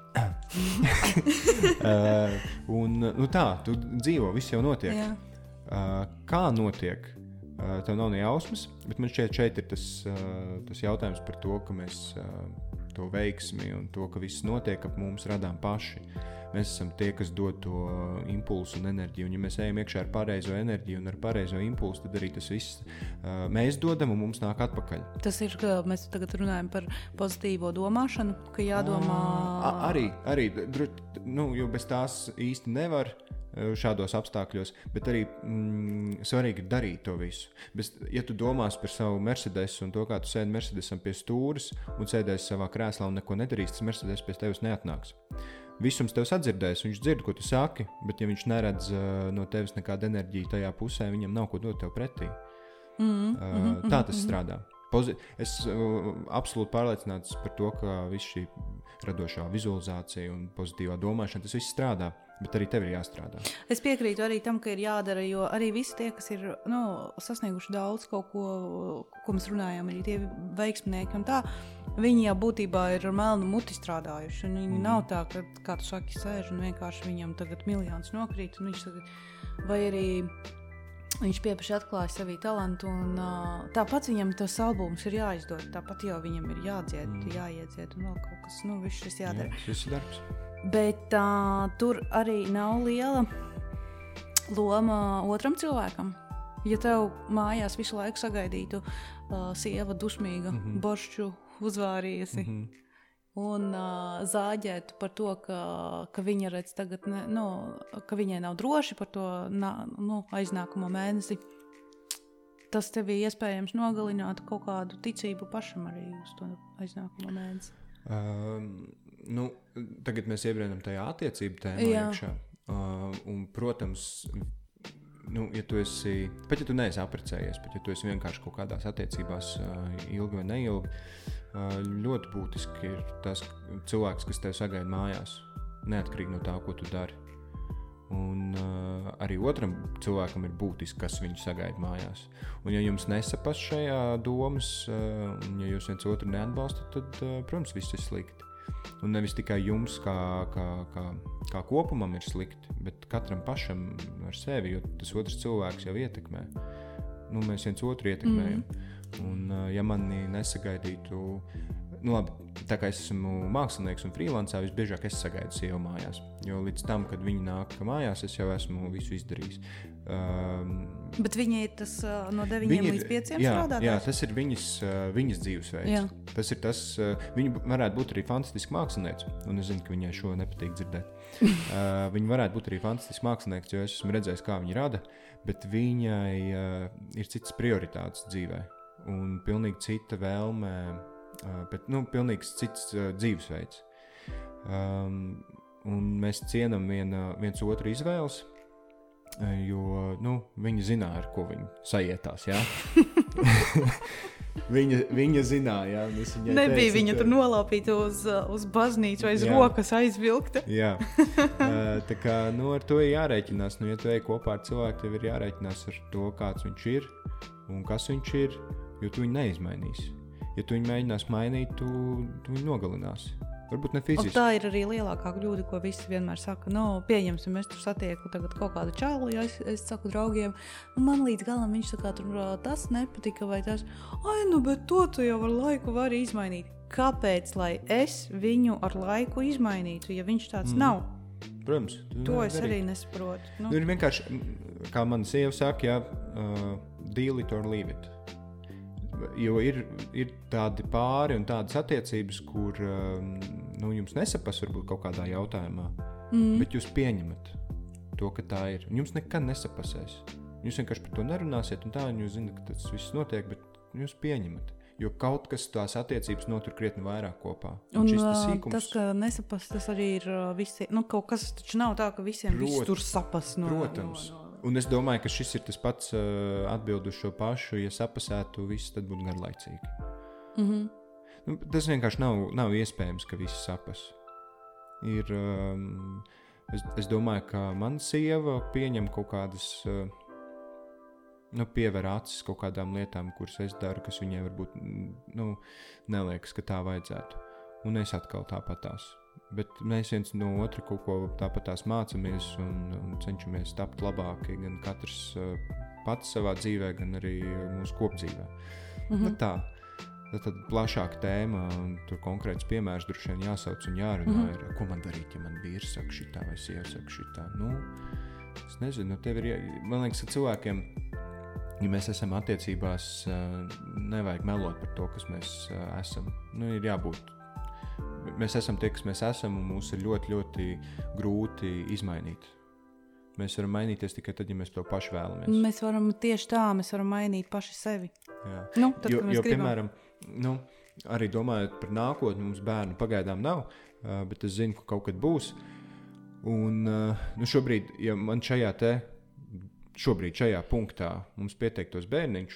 S2: Un tā, tu dzīvo, viss jau notiek.
S1: Jā.
S2: Kā notiek? Tev nav ne jausmas, bet man šeit ir tas jautājums par to, ka mēs to veiksmi un to, ka viss notiek ap mums radām paši. Mēs esam tie, kas dod to impulsu un enerģiju, un ja mēs ejam iekšā ar pareizo enerģiju un ar pareizo impulsu, tad arī tas viss mēs dodam un mums nāk atpakaļ.
S1: Tas ir, ka mēs tagad runājam par pozitīvo domāšanu, ka jādomā...
S2: Arī, jo bez tās īsti nevar šādos apstākļos, bet arī svarīgi ir darīt to visu. Ja tu domās par savu Mercedes un to, kā tu sēdi Mercedesam pie stūres un sēdēsi savā krēslā un neko nedarīs, tas Mercedes pie tevis neatnāks. Visums tev sadzirdēs, viņš dzird, ko tu saki, bet ja viņš neredz no tevis nekādu enerģiju tajā pusē, viņam nav ko dot tev pretī. Tā tas strādā. Es absolūti pārliecināts par to, ka viss šī radošā vizualizācija un pozitīvā domāšana, tas viss strādā, bet arī tev ir jāstrādā.
S1: Es piekrītu arī tam, ka ir jādara, jo arī visi tie, kas ir sasnieguši daudz kaut ko mēs runājam, arī tie veiksminieki un tā, viņi jau būtībā ir ar melnu muti strādājuši, un viņi nav tā, ka, kā tu saki, sēž un vienkārši viņam tagad miljons nokrīt, un viņš tagad, vai arī viņš piepaši atklāja savī talantu, un tāpat viņam tas albums ir jāizdod, tāpat jau viņam ir jādzied, jāiedzied, un vēl kaut kas, viss šis jādara.
S2: Jā, šis ir darbs.
S1: Bet tur arī nav liela loma otram cilvēkam. Ja tev mājās visu laiku sagaidītu sieva dusmīga, boršķu uzvārījusi un zāģētu par to, ka viņa redz tagad, ka viņai nav droši par to aiznākamo mēnesi, tas tevi iespējams nogalināt kaut kādu ticību pašam arī uz to aiznākamo mēnesi.
S2: Tagad mēs iebrēnam tajā attiecību tēmā iekšā. Un, protams, ja tu esi, pat ja tu neesi apprecējies, pat ja tu esi vienkārši kaut kādās attiecībās ilgi vai neilgi, ļoti būtiski ir tas cilvēks, kas tev sagaida mājās, neatkarīgi no tā, ko tu dari. Un arī otram cilvēkam ir būtiski, kas viņu sagaida mājās. Un ja jums nesapas šajā domas, un ja jūs viens otru neatbalstat, tad, protams, viss ir slikti. Un nevis tikai jums kā kopumam ir slikti, bet katram pašam ar sevi, jo tas otrs cilvēks jau ietekmē. Mēs viens otru ietekmējam. Un ja mani nesagaidītu, labi, tā kā es esmu mākslinieks un freelancā, visbiežāk es sagaidu sievu mājās. Jo līdz tam, kad viņi nāk mājās, es jau esmu visu izdarījis.
S1: Bet viņa ir tas no 9 līdz 5 strādāt? Jā,
S2: tas ir viņas dzīvesveids.
S1: Jā.
S2: Tas ir tas, viņa varētu būt arī fantastiski mākslinieci, un es zinu, ka viņai šo nepatīk dzirdēt. Viņa varētu būt arī fantastiski mākslinieks, jo es esmu redzējis, kā viņa rada, bet viņai ir citas prioritātes dzīvē, un pilnīgi cita vēlme, bet, pilnīgi cits dzīvesveids. Un mēs cienam viens otru izvēles, jo, viņa zināja, ar ko viņa sajietās, jā? viņa zināja, jā.
S1: Nebija viņa tur nolaupīta uz baznīcu vai uz rokas aizvilkta.
S2: Jā. Tā kā, ar to ir jārēķinās. Ja tu ej kopā ar cilvēku, tev ir jārēķinās ar to, kāds viņš ir un kas viņš ir, jo tu viņu neizmainīsi. Ja tu viņu mēģinās mainīt, tu viņu nogalinās. Varbūt ne fiziski.
S1: Un tā ir arī lielākā kļūda, ko visi vienmēr saka. Pieņemsim, es tur satieku tagad kaut kādu čāli, ja es saku draugiem, man līdz galam viņš saka, tur tas nepatika vai tas, bet to tu jau ar laiku vari izmainīt. Kāpēc, lai es viņu ar laiku izmainītu, ja viņš tāds nav?
S2: Protams.
S1: To es arī nesaprotu.
S2: Ir vienkārši, kā mana sieva saka, deal it or leave it. Jo ir tādi pāri un tādas attiecības, kur jums nesapas varbūt kaut kādā jautājumā, bet jūs pieņemat to, ka tā ir. Un jums nekad nesapasēs. Jūs vienkārši par to nerunāsiet un tā, un jūs zināt, ka tas viss notiek, bet jūs pieņemat. Jo kaut kas tās attiecības notur krietni vairāk kopā.
S1: Un tas, ka nesapas, tas arī ir visi, kaut kas taču nav tā, ka visiem viss tur sapas.
S2: Protams. Un es domāju, ka šis ir tas pats atbild uz šo pašu, ja sapasētu viss, tad būtu garlaicīgi. Tas vienkārši nav iespējams, ka visi sapas. Es domāju, ka mana sieva pieņem kaut kādas, piever acis kaut kādām lietām, kuras es daru, kas viņai varbūt neliekas, ka tā vajadzētu. Un es atkal tāpatās. Bet mēs viens no otra kaut ko tāpatās mācamies un cenšamies tapt labāki, gan katrs pats savā dzīvē, gan arī mūsu kopdzīvē. Tā. Tad plašāka tēma, un tur konkrēts piemērs droši vien jāsauc un jārunā ir, ko man darīt, ja man vīrs saka šitā vai sieva saka šitā. Es nezinu, tev man liekas, ka cilvēkiem, ja mēs esam attiecībās, nevajag melot par to, kas mēs esam. Ir jābūt. Mēs esam tie, kas mēs esam, un mūs ir ļoti, ļoti grūti izmainīt. Mēs varam mainīties tikai tad, ja mēs to paši vēlamies.
S1: Mēs varam mainīt paši sevi.
S2: Jā.
S1: Tad, jo
S2: piemēram, arī domājot par nākotni, mums bērnu pagaidām nav, bet es zinu, ka kaut kad būs. Un šobrīd, ja man šajā punktā mums pieteiktos bērniņš,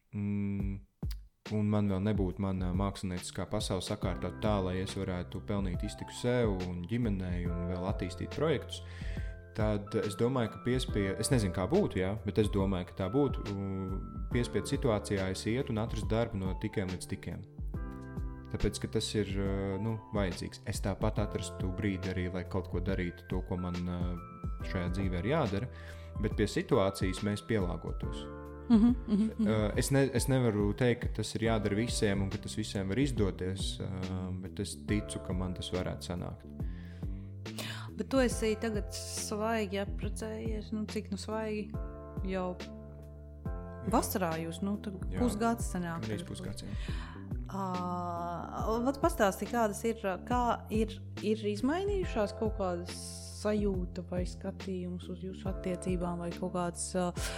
S2: un man vēl nebūtu mana mākslinieckā pasaule sakārtot tā, lai es varētu pelnīt iztiku sev un ģimenei un vēl attīstīt projektus, tad es domāju, ka es nezinu, kā būtu, bet es domāju, ka tā būtu, piespiedu situācijā es ietu un atrastu darbu no tikiem līdz tikiem. Tāpēc, ka tas ir vajadzīgs. Es tāpat atrastu brīdi arī, lai kaut ko darītu, to, ko man šajā dzīvē ir jādara, bet pie situācijas mēs pielāgotos. Es nevaru teikt, ka tas ir jādara visiem un ka tas visiem var izdoties, bet es ticu, ka man tas varētu sanākt.
S1: Bet tu esi tagad svaigi apprecējies, cik svaigi jau vasarā jūs, pusgads sanāk.
S2: Reiz pusgads,
S1: Pastāsti, kā ir izmainījušās kaut kādas sajūta vai skatījums uz jūsu attiecībām vai kaut kāds,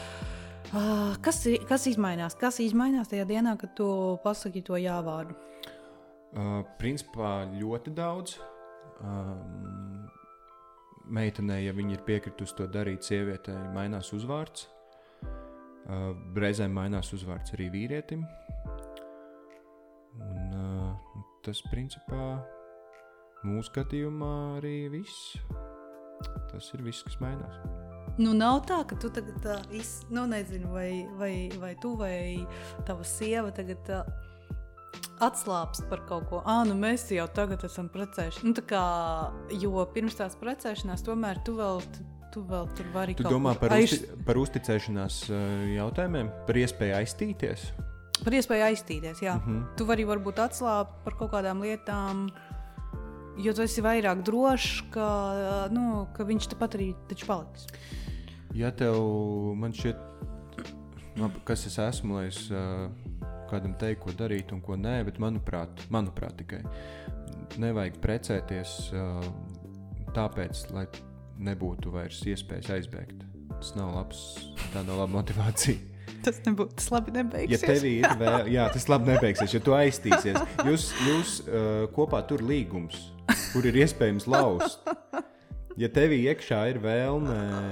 S1: kas izmainās tajā dienā, kad tu pasaki to jāvārdu?
S2: Principā ļoti daudz. Meitenei, ja viņa ir piekritusi to darīt, sievietei mainās uzvārds. Reizēm mainās uzvārds arī vīrietim. Un tas, principā, mūsu skatījumā arī viss. Tas ir viss, kas mainās.
S1: Nav tā, ka tu tagad, nezinu, vai tu vai tava sieva tagad atslāpst par kaut ko. Mēs jau tagad esam precējuši. Jo pirms tās precēšanās tomēr tu vēl tur vari
S2: kaut ko. Tu domā par uzticēšanās jautājumiem? Par iespēju aiztīties?
S1: Par iespēju aiztīties, jā. Tu vari varbūt atslāpt par kaut kādām lietām, jo tu esi vairāk drošs, ka viņš tepat arī taču paliks.
S2: Ja tev, man šķiet, kas es esmu, lai es kādam teikt, ko darīt un ko nē, bet manuprāt tikai nevajag precēties tāpēc, lai nebūtu vairs iespējas aizbēgt. Tā nav laba motivācija.
S1: Tas labi nebeigsies.
S2: Ja tev ir tas labi nebeigsies, jo tu aiztīsies. Jūs kopā tur līgums, kur ir iespējams laust. Ja tevī iekšā ir vēlme,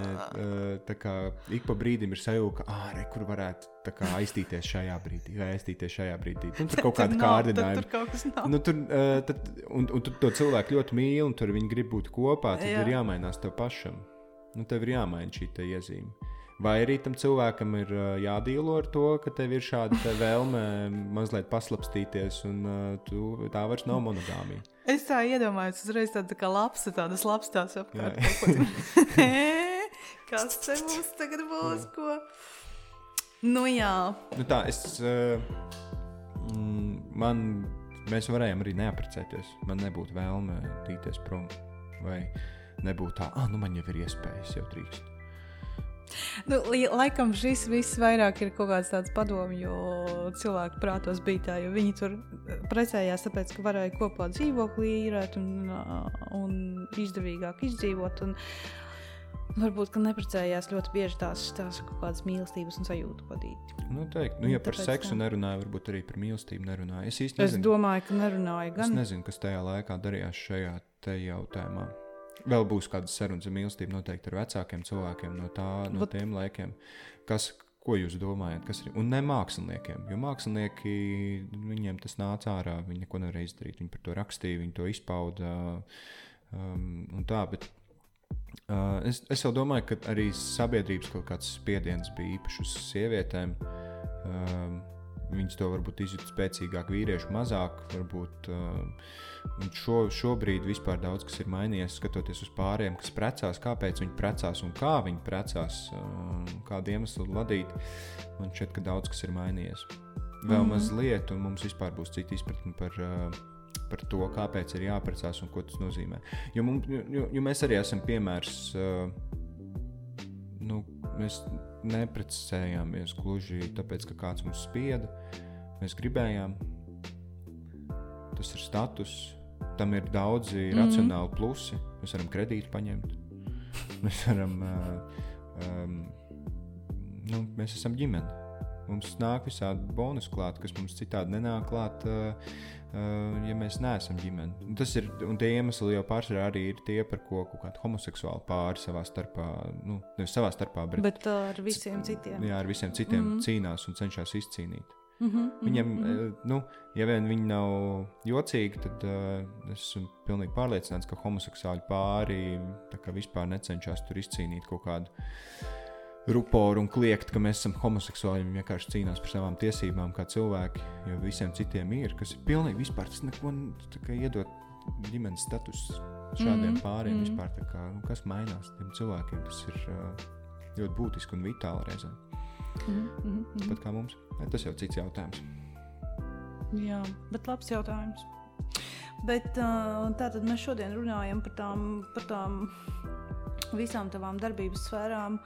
S2: ik pa brīdim ir sajūta, ka kur varētu aiztīties šajā brīdī. Tur kaut kāda kārdinājuma.
S1: Tur kaut kas nav.
S2: Un tu to cilvēku ļoti mīli, un tur viņi grib būt kopā, tad ir jāmainās tev pašam. Tev ir jāmaina šī te iezīme. Vai arī tam cilvēkam ir jādīlo ar to, ka tev ir šāda vēlme mazliet paslapstīties, un tā vairs nav monogāmija.
S1: Es tā iedomājos, uzreiz tāda kā lapsa, tādas lapstās apkārt. Kas te mums tagad būs, ko? Jā.
S2: Tā, mēs varējām arī neaprecēties. Man nebūtu vēlme tīties prom. Vai nebūtu tā, man jau ir iespējas, jau drīkst.
S1: Laikam šis viss vairāk ir kaut kāds tāds padomu, jo cilvēku prātos bija tā, jo viņi tur precējās, tāpēc, ka varēja kopā dzīvoklī īrēt un izdevīgāk izdzīvot, un varbūt, ka neprecējās ļoti bieži tās kaut kādas mīlestības un sajūtu vadīt.
S2: Noteikti. Ja par seksu nerunāja, varbūt arī par mīlestību nerunāja.
S1: Es domāju, ka nerunāja gan.
S2: Es nezinu, kas tajā laikā darījās šajā te jautājumā. Vēl būs kādas sarunas ar mīlestību noteikti ar vecākiem cilvēkiem no tiem laikiem, ko jūs domājat, kas ir, un ne māksliniekiem, jo mākslinieki, viņiem tas nāca ārā, viņi neko nevarēja izdarīt, viņi par to rakstīja, viņi to izpauda, un tā, bet es vēl domāju, ka arī sabiedrības kaut kāds spiediens bija īpaši uz sievietēm, viņas to varbūt izjūt spēcīgāk, vīrieši mazāk, varbūt, un šobrīd vispār daudz, kas ir mainījies, skatoties uz pāriem, kas precās, kāpēc viņi precās un kā viņi precās, kādu iemeslu vadīt, man šķiet, ka daudz, kas ir mainījies. Vēl mazliet, un mums vispār būs cita izpratne par to, kāpēc ir jāprecās un ko tas nozīmē. Jo mēs arī esam piemērs, mēs neprecējāmies gluži tāpēc, ka kāds mums spieda. Mēs gribējām. Tas ir status. Tam ir daudzi racionāli plusi. Mēs varam kredītu paņemt. Mēs varam... mēs esam ģimene. Mums nāk visādi bonus klāt, kas mums citādi nenāk klāt, ja mēs neesam ģimene. Un tie iemesli jau pārsvarā arī ir tie, par ko kaut kādi homoseksuāli pāri savā starpā, nevis savā starpā,
S1: bet ar visiem citiem.
S2: Jā, ar visiem citiem cīnās un cenšas izcīnīt. Viņiem, ja vien viņi nav jocīgi, tad es esmu pilnīgi pārliecināts, ka homoseksuāļi pāri tā kā vispār necenšas tur izcīnīt kaut kādu ruporu un kliegt, ka mēs esam homoseksuāļi, viņi vienkārši cīnās par savām tiesībām kā cilvēki, jo visiem citiem ir, kas ir pilnīgi vispār, tas neko tā kā iedot ģimenes status šādiem pāriem vispār, tā kā, kas mainās tiem cilvēkiem, tas ir ļoti būtiski un vitāli reizē. Pat kā mums. Tas jau cits jautājums.
S1: Jā, bet labs jautājums. Bet tātad mēs šodien runājam par tām visām tavām darbības sfērām.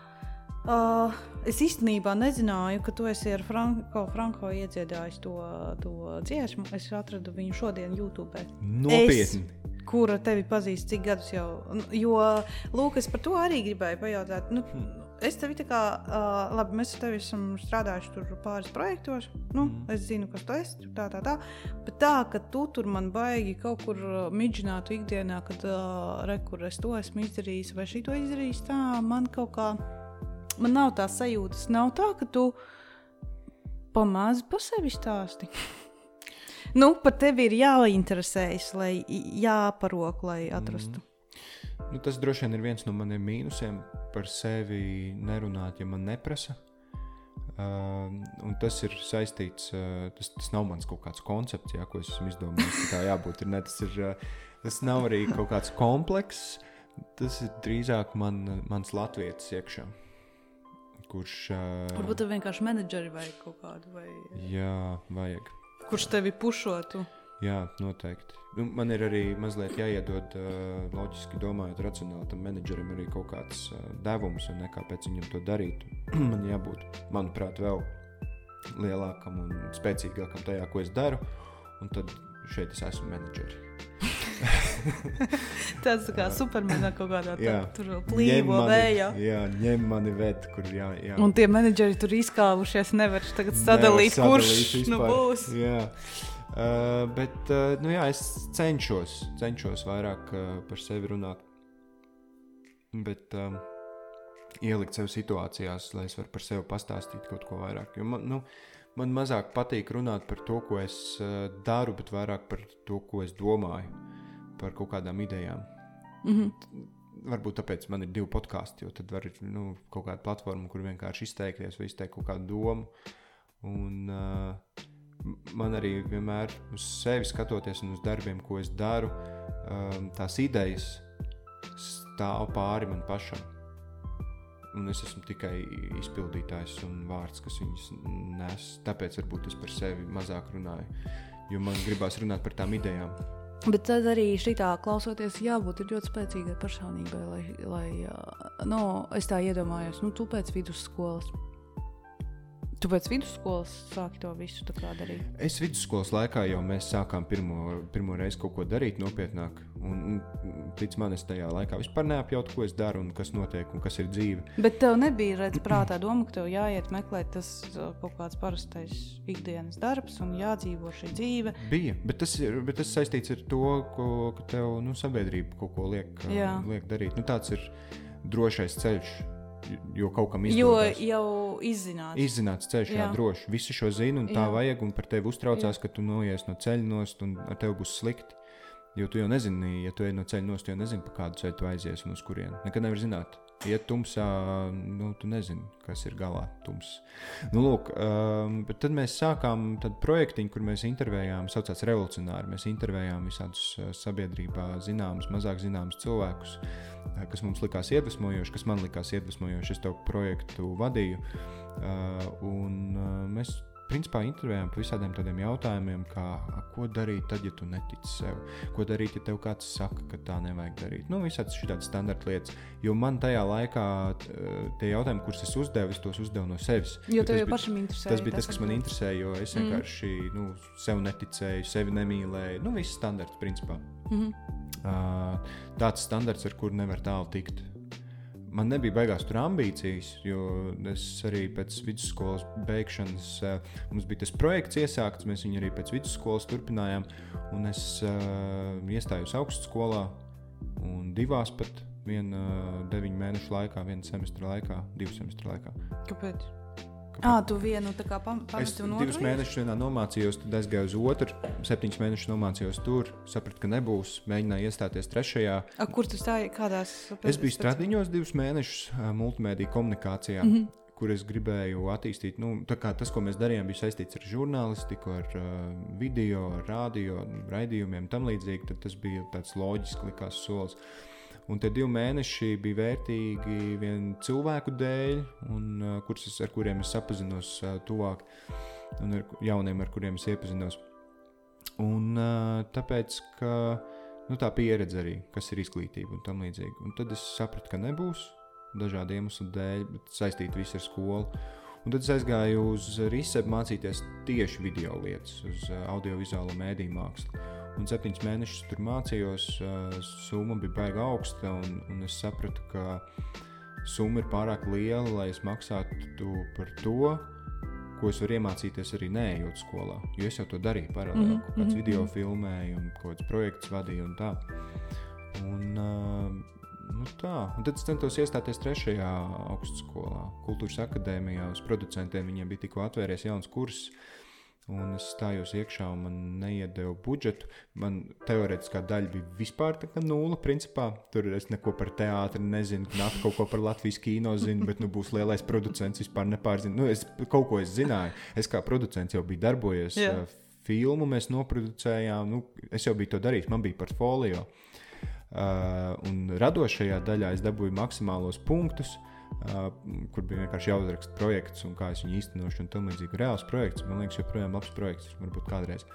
S1: Es īstenībā nezināju, ka tu esi ar Franko iedziedājis to dziesmu. Es atradu viņu šodien YouTube.
S2: Nopietni.
S1: Kura tevi pazīst cik gadus jau. Jo, lūk, es par to arī gribēju pajautāt. Es tevi tā kā, labi, mēs ar tevi esam strādājuši tur pāris projektos. Es zinu, kas tu esi, tā. Bet tā, ka tu tur man baigi kaut kur midžinātu ikdienā, kad kur es to esmu izdarījis vai šito izdarījis, tā man kaut kā... Man nav tā sajūtas, nav tā, ka tu pamāzi pa sevi stāsti. Par tevi ir jāinteresējas, lai jāparok, lai atrastu.
S2: Tas droši vien ir viens no maniem mīnusiem par sevi nerunāt, ja man neprasa. Un tas ir saistīts, tas nav mans kaut kāds koncepts, ko es esmu izdomājis, ka tā jābūt. Tas nav arī kaut kāds komplekss, tas ir drīzāk mans latvietis iekšā. Kurš...
S1: Varbūt tev vienkārši menedžeri vajag kaut kādu vai...
S2: Jā, vajag.
S1: Kurš tevi pušotu?
S2: Jā, noteikti. Man ir arī mazliet jāiedod, loģiski domājot, racionāli tam menedžerim arī kaut kāds devums un nekāpēc viņam to darīt. Man jābūt, manuprāt, vēl lielākam un spēcīgākam tajā, ko es daru, un tad šeit es esmu menedžeri.
S1: Tāds tā kā supermenā kaut kādā tur plīvo vējā.
S2: Jā, ņem mani ved, kur jā.
S1: Un tie menedžeri tur izkāvušies, nevar tagad sadalīt, kurš būs.
S2: Jā. Bet, es cenšos vairāk par sevi runāt. Bet ielikt sevi situācijās, lai es varu par sevi pastāstīt kaut ko vairāk. Jo man mazāk patīk runāt par to, ko es daru, bet vairāk par to, ko es domāju. Par kaut kādām idejām. Varbūt tāpēc man ir 2 podkasti, jo tad var kaut kāda platforma, kur vienkārši izteikties vai izteikt kaut kādu domu. Un man arī vienmēr uz sevi skatoties un uz darbiem, ko es daru, tās idejas stāv pāri man pašam. Un es esmu tikai izpildītājs un vārds, kas viņus nes. Tāpēc varbūt es par sevi mazāk runāju, jo man gribās runāt par tām idejām.
S1: Bet tad arī šitā klausoties jābūt ir ļoti spēcīgai personībai, lai es tā iedomājos, tu pēc vidusskolas. Tu pēc vidusskolas sāki to visu tā kā darīt?
S2: Es vidusskolas laikā jau mēs sākām pirmo reizi kaut ko darīt nopietnāk. Un tic man, es tajā laikā vispār neapjautu, ko es daru un kas notiek un kas ir dzīve.
S1: Bet tev nebija redz prātā doma, ka tev jāiet meklēt tas kaut kāds parastais ikdienas darbs un jādzīvo šī dzīve?
S2: Bija, bet tas saistīts ar to, ka tev sabiedrība kaut ko liek darīt. Tāds ir drošais ceļš. jo kaut kam izdodas.
S1: Jo jau izzināts.
S2: Izzināts ceļš, jā, droši. Visi šo zina un tā vajag, un par tevi uztraucās, ka tu noies no ceļa nost un ar tevi būs slikti. Jo tu jau nezini, ja tu ej no ceļa nost, tu jau nezini, pa kādu ceļu tu aizies un uz kurien. Nekad nevar zināt. Iet tumsā, tu nezini, kas ir galā tums. Lūk, bet tad mēs sākām tādu projektiņu, kur mēs intervējām, saucās Revolucionāri. Mēs intervējām visādus sabiedrībā zināmus, mazāk zināmus cilvēkus, kas mums likās iedvesmojoši, kas man likās iedvesmojoši. Es to projektu vadīju, un mēs principā intervējām par visādiem tādiem jautājumiem, kā ko darīt tad, ja tu netici sev, ko darīt, ja tev kāds saka, ka tā nevajag darīt. Visāds šitādas standarta lietas, jo man tajā laikā tie jautājumi, kurus es uzdevu, es tos uzdevu no sevis.
S1: Jo tev jau pašam interesēja.
S2: Tas bija tas, kas man interesēja, jo es vienkārši sev neticēju, sevi nemīlēju, viss standarts principā. Tāds standarts, ar kuru nevar tālu tikt. Man nebija baigās tur ambīcijas, jo es arī pēc vidusskolas beigšanas, mums bija tas projekts iesākts, mēs viņu arī pēc vidusskolas turpinājām, un es iestājos augstskolā, un 2 pat, 9 mēnešu laikā, 1 semestra laikā, 2 semestra laikā.
S1: Kāpēc? Tu vienu tā kā pameti un otru?
S2: 2 mēnešus vienā nomācījos, tad aizgāju uz otru, 7 mēnešus nomācījos tur, sapratu, ka nebūs, mēģināju iestāties 3.
S1: Kur tu stāji, kādās?
S2: Es biju Stradiņos 2 mēnešus multimēdija komunikācijā, kur es gribēju attīstīt, tā kā tas, ko mēs darījām, bija saistīts ar žurnālistiku, ar video, ar radio, raidījumiem, tam līdzīgi, tad tas bija tāds loģiski likās solis. Un tie 2 mēneši bija vērtīgi vienu cilvēku dēļ, ar kuriem es sapazinos tuvāk, un ar jauniem, ar kuriem es iepazinos. Un tāpēc, ka tā pieredze arī, kas ir izglītība un tam līdzīgi. Un tad es sapratu, ka nebūs dažādu iemeslu dēļ, bet saistīt visu ar skolu. Un tad es aizgāju uz RISEB mācīties tieši video lietas, uz audiovizuālo mēdīju mākslu. Un 7 mēnešus tur mācījos, summa bija baiga augsta, un es sapratu, ka summa ir pārāk liela, lai es maksātu par to, ko es varu iemācīties arī neejot skolā. Jo es jau to darīju paralēli, kaut kāds video filmēju un kaut kāds projekts vadīju un tā. Un tad es centos iestāties 3. augstskolā, Kultūras akadēmijā, uz producentiem. Viņiem bija tikko atvēries jauns kurss. Un es stājos iekšā un man neiedeva budžetu. Man teorētiskā daļa bija vispār tā kā 0 principā. Tur es neko par teātri nezinu, kaut ko par Latvijas kino zinu, bet būs lielais producents, vispār nepārzinu. Kaut ko es zināju. Es kā producents jau biju darbojies. Filmu mēs noproducējām. Es jau biju to darījis, man bija portfolio. Un radošajā daļā es dabūju maksimālos punktus, kur bija vienkārši jāuzraksta projekts un kā es viņu īstenošu un tam līdzīgi. Reāls projekts, man liekas, joprojām labs projekts, varbūt kādreiz.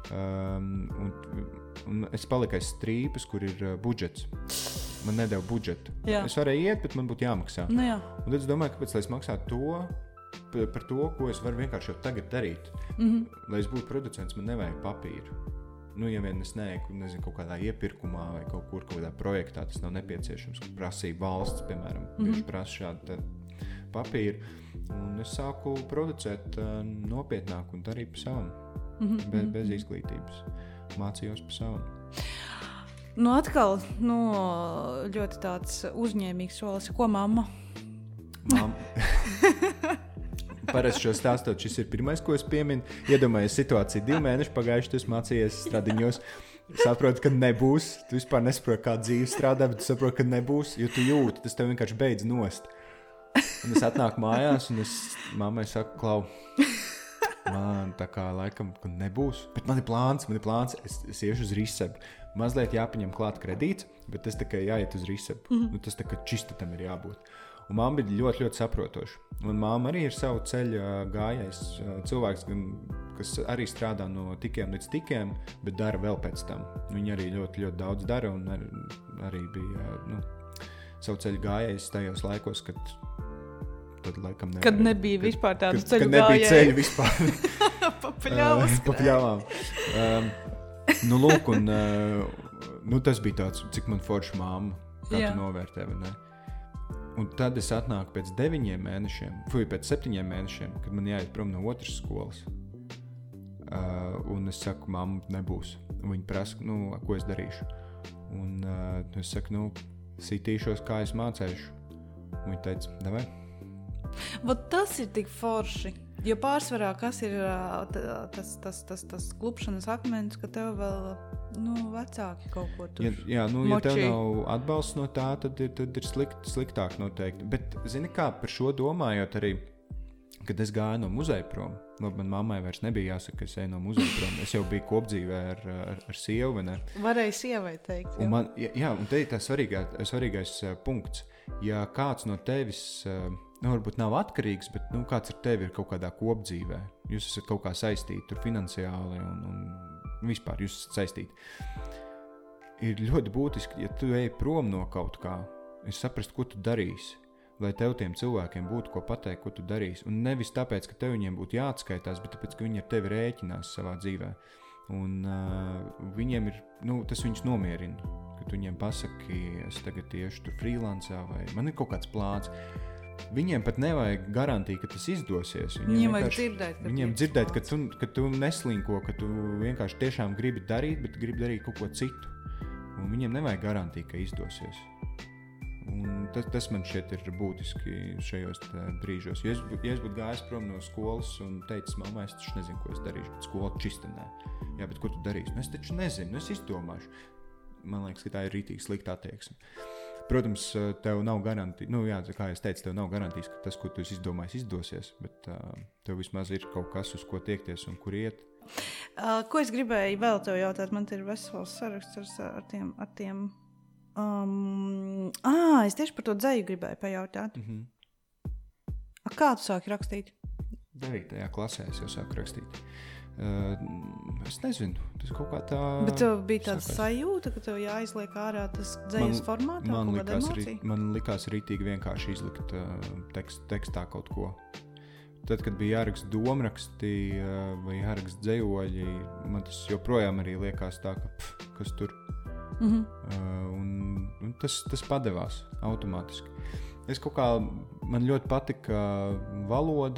S2: Un es paliku aiz strīpas, kur ir budžets. Man nedeva budžetu. Es varēju iet, bet man būtu jāmaksā. Un tad es domāju, kāpēc, lai es maksātu par to, ko es varu vienkārši jau tagad darīt. Lai es būtu producents, man nevajag papīru. Ja vien es nezinu, kaut kādā iepirkumā vai kaut kādā projektā, tas nav nepieciešams. Prasīja valsts, piemēram, viņš prasa šādu papīru. Un es sāku producēt nopietnāk un darīju pa savam, bez izglītības. Mācījos pa savam.
S1: Atkal, ļoti tāds uzņēmīgs solis. Ko mamma?
S2: Parasti šo stāstot, šis ir pirmais, ko es pieminu. Iedomājies situāciju, 2 mēneši pagājuši, tu esi mācījies Stradiņos, saproti, ka nebūs. Tu vispār nesaproti, kā dzīve strādā, bet tu saproti, ka nebūs, jo tu jūti, tas tev vienkārši beidz nost. Un es atnāku mājās, un es mammai saku, Klau, man tā kā laikam, ka nebūs. Bet man ir plāns, es iešu uz RISEB. Mazliet jāpaņem klāt kredīts, bet tas tā kā jāiet uz RISEB. Tas tā kā čista tam ir jābūt. Un mamma bija ļoti, ļoti saprotoša. Un mamma arī ir savu ceļu gājējs cilvēks, kas arī strādā no tikiem līdz tikiem, bet dara vēl pēc tam. Viņa arī ļoti, ļoti daudz dara un arī bija savu ceļu gājējs tajos laikos, kad tad laikam nevar.
S1: Kad nebija vispār tādu ceļu gājēju.
S2: Kad nebija ceļu vispār.
S1: Papļāvas.
S2: Lūk, un tas bija tāds, cik man forša mamma, kā tu novērtē, vai ne? Un tad es atnāku pēc 9 mēnešiem, pēc 7 mēnešiem, kad man jāiet prom no otras skolas. Un es saku, mamma, nebūs. Un viņi prasa, ko es darīšu. Un es saku, sitīšos, kā es mācēšu. Viņa teica, davai.
S1: Vat tas ir tik forši. Jo pārsvarā, kas ir tas klupšanas akmens, ka tev vēl vecāki kaut ko tur
S2: ja tev nav atbalsts no tā, tad ir sliktāk noteikti. Bet, zini kā, par šo domājot arī, kad es gāju no muzeja prom, man mammai vairs nebija jāsaka, ka es eju no muzeja prom. Es jau biju kopdzīvē ar sievu, vai ne?
S1: Varēja sievai teikt.
S2: Un te ir tā svarīgais punkts. Ja kāds no tevis, varbūt nav atkarīgs, bet kāds ar tevi ir kaut kādā kopdzīvē, jūs esat kaut kā saistīti tur finansiāli un vispār jūs esat saistīti. Ir ļoti būtiski, ja tu ej prom no kaut kā, es saprastu, ko tu darīsi, lai tev tiem cilvēkiem būtu ko pateikt, ko tu darīsi. Un nevis tāpēc, ka tev viņiem būtu jāatskaitās, bet tāpēc, ka viņi ar tevi rēķinās savā dzīvē. Un viņiem ir, tas viņus nomierina, ka tu viņiem pasaki, es tagad tieši tur freelancā vai man ir kaut kāds plāns. Viņiem pat nevajag garantiju, ka tas izdosies.
S1: Viņiem vajag dzirdēt,
S2: ka tu neslinko, ka tu vienkārši tiešām gribi darīt, bet gribi darīt kaut ko citu. Un viņiem nevajag garantiju, ka izdosies. Un tas man šķiet ir būtiski šajos brīžos. Ja es būtu gājis prom no skolas un teicis, mamma, es taču nezinu, ko es darīšu, bet skola čistenē. Jā, bet ko tu darīsi? Es taču nezinu, es izdomāšu. Man liekas, ka tā ir rītīgi slikta attieksme. Protams, tev nav garantija, kā es teicu, tev nav garantijas, ka tas, ko tu esi izdomājis, izdosies, bet tev vismaz ir kaut kas, uz ko tiekties un kur iet.
S1: Ko es gribēju vēl tev jautāt? Man ir vesels saraksts ar tiem. Es tieši par to dzeju gribēju pajautāt. Kā tu sāki rakstīt?
S2: 9. klasē es jau sāku rakstīt. Es nezinu, tas kaut kā tā...
S1: Bet tev bija tāds sajūta, ka tev jāizliek ārā tas dzejas formātā?
S2: Man likās rītīgi vienkārši izlikt tekstā kaut ko. Tad, kad bija jāraksta domraksti vai jāraksta dzejoļi, man tas joprojām arī liekas tā, ka kas tur. Un tas padevās automātiski. Es kaut kā, man ļoti patika valoda,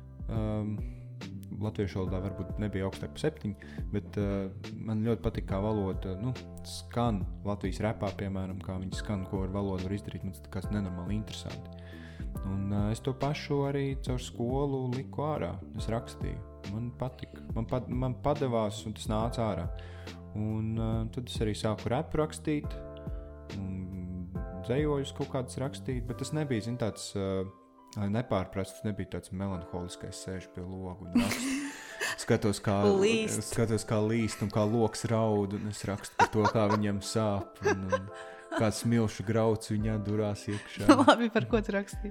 S2: latviešu valodā varbūt nebija augstāk par 7, bet man ļoti patīk, kā valoda skan Latvijas repā, piemēram, kā viņi skan, ko ar valodu var izdarīt. Man tas kāds nenormāli interesanti. Un es to pašu arī caur skolu liku ārā. Es rakstīju. Man patika. Man padevās, un tas nāca ārā. Un tad es arī sāku repu rakstīt, un dzejoļus kaut kādus rakstīt, bet tas nebija, tāds... Lai nepārprastu, tas nebija tāds melanholiskais, sēžu pie logu un rakstu. Skatos, kā līst un kā loks raud, un es rakstu par to, kā viņam sāp, un kāds smilšu grauds viņā durās iekšā.
S1: Labi, par ko tu rakstīji?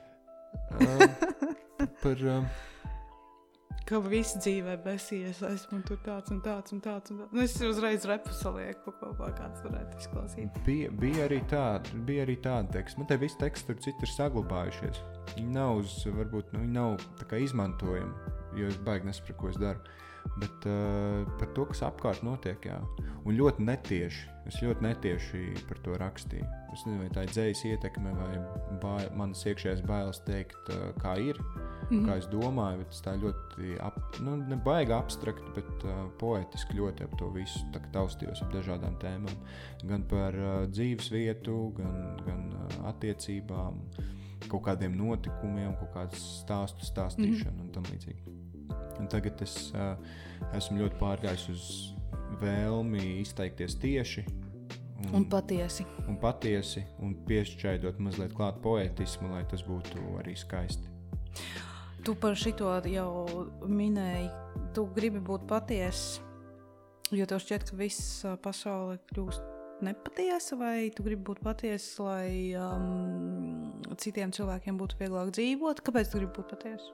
S1: Ka visi dzīvē besījies, esmu tur tāds un tāds un tāds. Es uzreiz repu salieku kopā, kāds varētu izklausīt.
S2: Bija arī tāda teksta. Man te visi teksti tur citi ir saglabājušies. Viņi nav, varbūt, viņi nav tā kā izmantojami, jo es baigi nesaprotu, ko es daru. Bet par to, kas apkārt notiek, jā. Un ļoti netieši. Es ļoti netieši par to rakstīju. Es nezinu, vai tā ir dzejas ietekme vai manas iekšējās bailes teikt, kā ir, kā es domāju, bet tā ļoti, ne baigi abstrakti, bet poetiski ļoti ap to visu taustījos ap dažādām tēmām. Gan par dzīves vietu, gan attiecībām, kaut kādiem notikumiem, kaut kādas stāstīšanu un tam līdzīgi. Un tagad es esmu ļoti pārgājis uz vēlmi izteikties tieši
S1: un patiesi
S2: un piešķaidot mazliet klāt poetismu, lai tas būtu arī skaisti.
S1: Tu par šito jau minēji, tu gribi būt patiesi, jo tev šķiet, ka viss pasaule kļūst nepatiesa, vai tu gribi būt patiesi, lai citiem cilvēkiem būtu vieglāk dzīvot? Kāpēc tu gribi būt patiesi?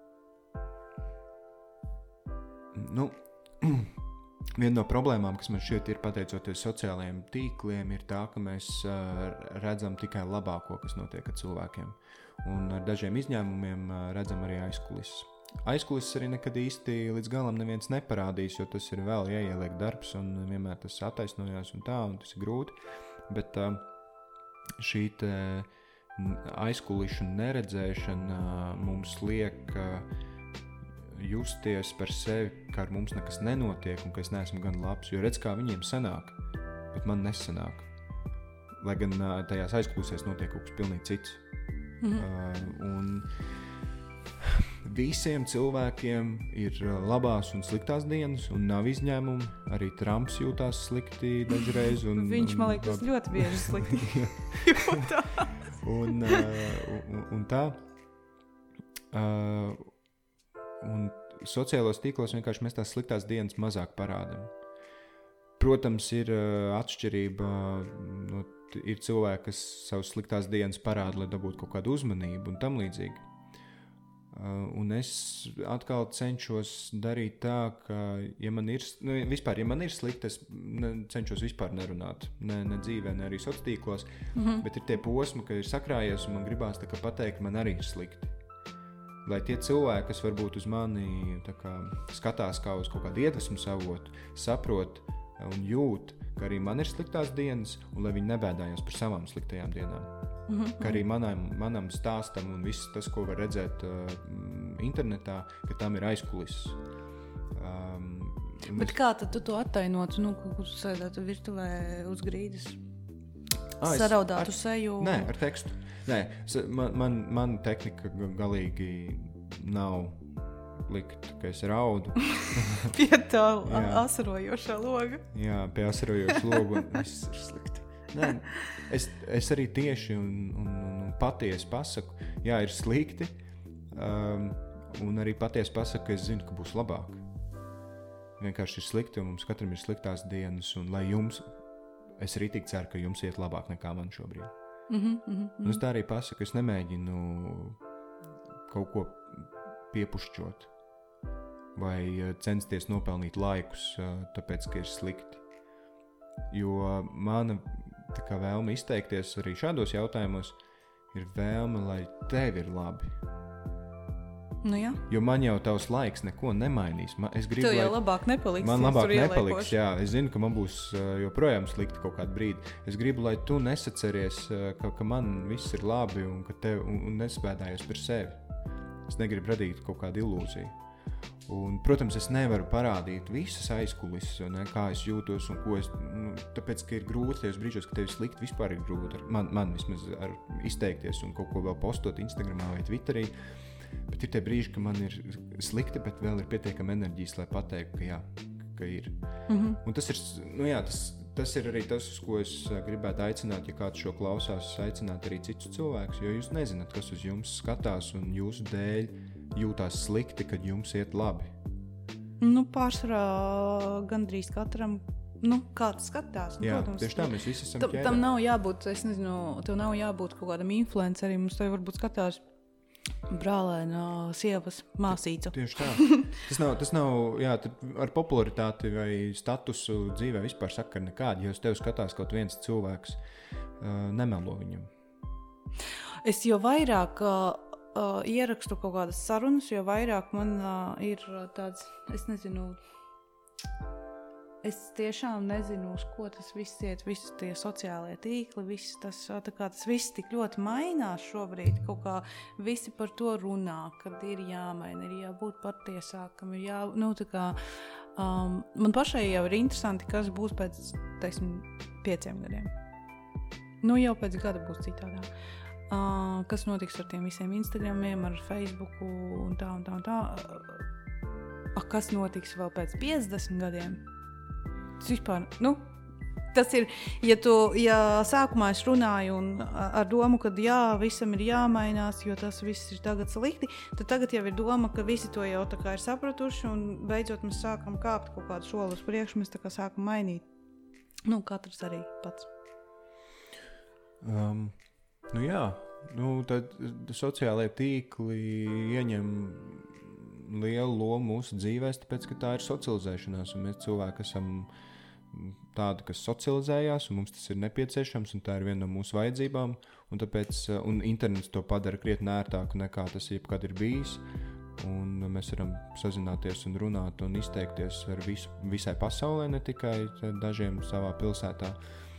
S2: Viena no problēmām, kas man šķiet ir pateicoties sociālajiem tīkliem, ir tā, ka mēs redzam tikai labāko, kas notiek ar cilvēkiem. Un ar dažiem izņēmumiem redzam arī aizkulises. Aizkulises arī nekad īsti līdz galam neviens neparādīs, jo tas ir vēl jāieliek darbs un vienmēr tas attaisnojās un tā, un tas ir grūti. Bet šī aizkulišu neredzēšana mums liek justies par sevi, ka ar mums nekas nenotiek un ka es neesmu gan labs, jo redz, kā viņiem sanāk, bet man nesanāk. Lai gan tajās aizkulisēs notiek kaut kas pilnīgi cits. Un visiem cilvēkiem ir labās un sliktās dienas, un nav izņēmumi. Arī Trumps jūtās slikti dažreiz.
S1: Viņš, man liekas, ļoti bieži slikti jūtās.
S2: un tā. Un sociālos tīklos vienkārši mēs tās sliktās dienas mazāk parādām. Protams, ir atšķirība. Ir cilvēki, kas savas sliktās dienas parāda, lai dabūtu kaut kādu uzmanību un tam līdzīgi. Un es atkal cenšos darīt tā, ka, ja man ir slikti, es cenšos vispār nerunāt. Ne dzīvē, ne arī sociālos tīklos, bet ir tie posmi, ka ir sakrājies un man gribās tā kā pateikt, man arī ir slikti. Lai tie cilvēki, kas varbūt uz mani tā kā skatās kā uz kaut kādu iedvesmu savotu, saprot un jūt, ka arī man ir sliktās dienas, un lai viņi nebēdājās par savām sliktajām dienām. Ka arī manam stāstam un viss tas, ko var redzēt internetā, ka tam ir aizkulises.
S1: Bet kā tad tu to attainotu, kur sēdētu virtuvē uz grīdas? Saraudātu seju?
S2: Nē, ar tekstu. Nē, man tehnika galīgi nav likt, ka es raudu.
S1: Pie tā asarojošā loga.
S2: Jā, pie asarojošā loga un viss ir slikti. Nē, es arī tieši un patiesi pasaku, jā, ir slikti, un arī patiesi pasaku, ka es zinu, ka būs labāk. Vienkārši ir slikti, un mums katram ir sliktās dienas, un lai jums, es rītīgi ceru, ka jums iet labāk nekā man šobrīd. Un es tā arī pasaku, es nemēģinu kaut ko piepušķot vai censties nopelnīt laikus, tāpēc, ka ir slikti. Jo mana tā kā vēlme izteikties arī šādos jautājumos ir vēlme, lai tev ir labi.
S1: Nu jā.
S2: Jo man jau tavs laiks neko nemainīs.
S1: Tev jau labāk nepaliks.
S2: Man labāk nepaliks, jā. Es zinu, ka man būs joprojām slikti kaut kādu brīdi. Es gribu, lai tu nesaceries, ka man viss ir labi un ka tev un nesbēdājies par sevi. Es negribu radīt kaut kādu ilūziju. Un, protams, es nevaru parādīt visas aizkulises, kā es jūtos un ko es... tāpēc, ka ir grūti tajos brīžos, ka tev ir slikti, vispār ir grūti. Man vismaz ar izteikties un kaut ko vēl postot Instagramā vai Twitterī. Bet ir tie brīži, ka man ir slikti, bet vēl ir pietiekama enerģijas, lai pateiktu, ka jā, ka ir. Un tas ir, tas ir arī tas, uz ko es gribētu aicināt, ja kāds šo klausās, aicināt arī citus cilvēkus, jo jūs nezināt, kas uz jums skatās un jūsu dēļ jūtās slikti, kad jums iet labi.
S1: Pārsvarā gandrīz katram, kāds skatās.
S2: Jā,
S1: protams,
S2: tieši tā, mēs visi esam ķēdē.
S1: Tam nav jābūt, es nezinu, tev nav jābūt kaut kādam influencerim, mums tev varbūt skatās brālēna sievas māsīcu.
S2: Tieši tā. Tas nav jā, ar popularitāti vai statusu dzīvē vispār sakara nekādi, jo uz tevi skatās kaut viens cilvēks, nemelo viņam.
S1: Es jau vairāk ierakstu kaut kādas sarunas, jo vairāk man ir tāds, es tiešām nezinu, uz ko tas viss iet, visi tie sociālie tīkli, viss tas viss tik ļoti mainās šobrīd, kaut kā visi par to runā, kad ir jāmaina, ir jābūt patiesākam, ir man pašai jau ir interesanti, kas būs pēc, 5 gadiem. Jau pēc gada būs citādāk. Kas notiks ar tiem visiem Instagramiem, ar Facebooku un tā. Kas notiks vēl pēc 50 gadiem? Tas vispār, tas ir, ja sākumā es runāju un ar domu, ka jā, visam ir jāmainās, jo tas viss ir tagad slikti, tad tagad jau ir doma, ka visi to jau tā kā ir sapratuši un beidzot mēs sākam kāpt kaut kādu soli uz priekšu, mēs tā kā sākam mainīt. Katrs arī pats.
S2: Tad sociālajie tīkli ieņem lielu lomu mūsu dzīvēs, tāpēc, ka tā ir socializēšanās, un mēs cilvēki esam tādi, kas socializējās, un mums tas ir nepieciešams, un tā ir viena no mūsu vajadzībām, un tāpēc, un internets to padara krietni ērtāku nekā tas jebkad ir bijis, un mēs varam sazināties un runāt un izteikties ar visai pasaulē, ne tikai dažiem savā pilsētā.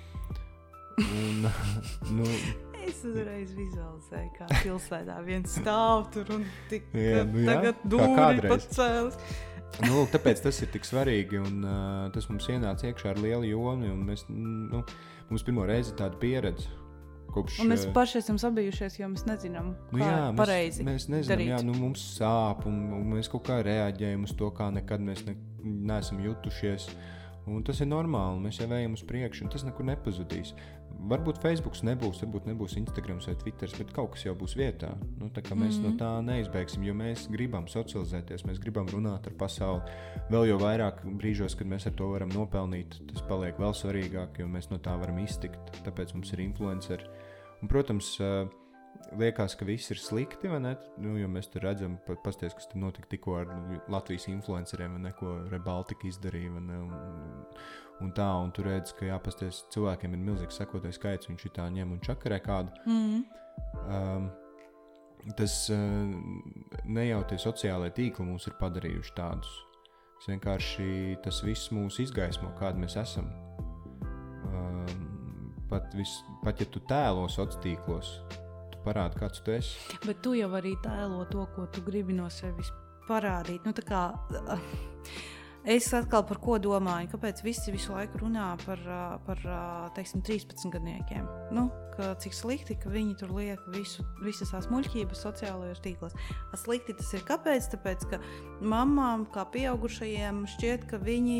S1: Es uzreiz vizualizēju, kā pilsētā viens stāv tur un tagad dūri pacēlis.
S2: Tāpēc tas ir tik svarīgi, un tas mums ienāca iekšā ar lielu joni, un mēs, mums pirmo reizi tāda pieredze,
S1: Un mēs paši esam sabijušies, jo mēs nezinām, kā pareizi
S2: mēs nezinām, darīt. Jā, mums sāp, un mēs kaut kā reaģējam uz to, kā nekad mēs neesam jutušies. Un tas ir normāli, mēs jau ejam uz priekšu, un tas nekur nepazudīs. Varbūt Facebooks nebūs, varbūt nebūs Instagrams vai Twitters, bet kaut kas jau būs vietā. Tā kā mēs no tā neizbeigsim, jo mēs gribam socializēties, mēs gribam runāt ar pasauli. Vēl jau vairāk brīžos, kad mēs ar to varam nopelnīt, tas paliek vēl svarīgāk, jo mēs no tā varam iztikt. Tāpēc mums ir influenceri. Un, protams, liekas, ka viss ir slikti, vai ne? Jo mēs tur redzam, pasties, kas tur notika tikko ar Latvijas influenceriem, vai ne, ko Rebaltika izdarīja, vai ne? Un tā, un tu redz, ka jāpasties, cilvēkiem ir milzīgs sekotais skaits, viņš šitā ņem un čakarē kādu. Tas ne jau tie sociālai tīkli mūs ir padarījuši tādus. Tas viss mūs izgaismo, kādi mēs esam. Pat ja tu tēlo sociālos tīklos, tu parādi, kāds tu esi.
S1: Bet tu jau arī tēlo to, ko tu gribi no sevis parādīt. Tā kā... Es atkal par ko domāju, kāpēc visi visu laiku runā par teiksim, 13-gadniekiem. Ka cik slikti, ka viņi tur liek visas tās muļķības sociālajos tīklos. Slikti tas ir kāpēc? Tāpēc, ka mamām, kā pieaugušajiem, šķiet, ka viņi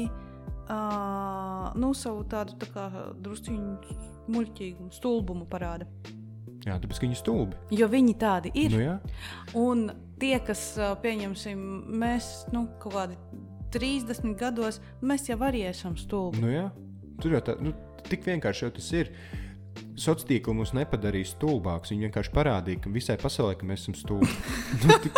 S1: savu tādu tā kā drusciņu muļķīgumu, stulbumu parāda.
S2: Jā, tāpēc, ka viņi stulbi.
S1: Jo viņi tādi ir.
S2: Jā.
S1: Un tie, kas, pieņemsim, mēs, kaut kādi 30 gados, mēs jau arī esam stulbi.
S2: Jā, tur jau tā, tik vienkārši jau tas ir. Sociāltīkli mūs nepadarīja stulbāks, viņi vienkārši parādīja, ka visai pasaulē, ka mēs esam stulbi.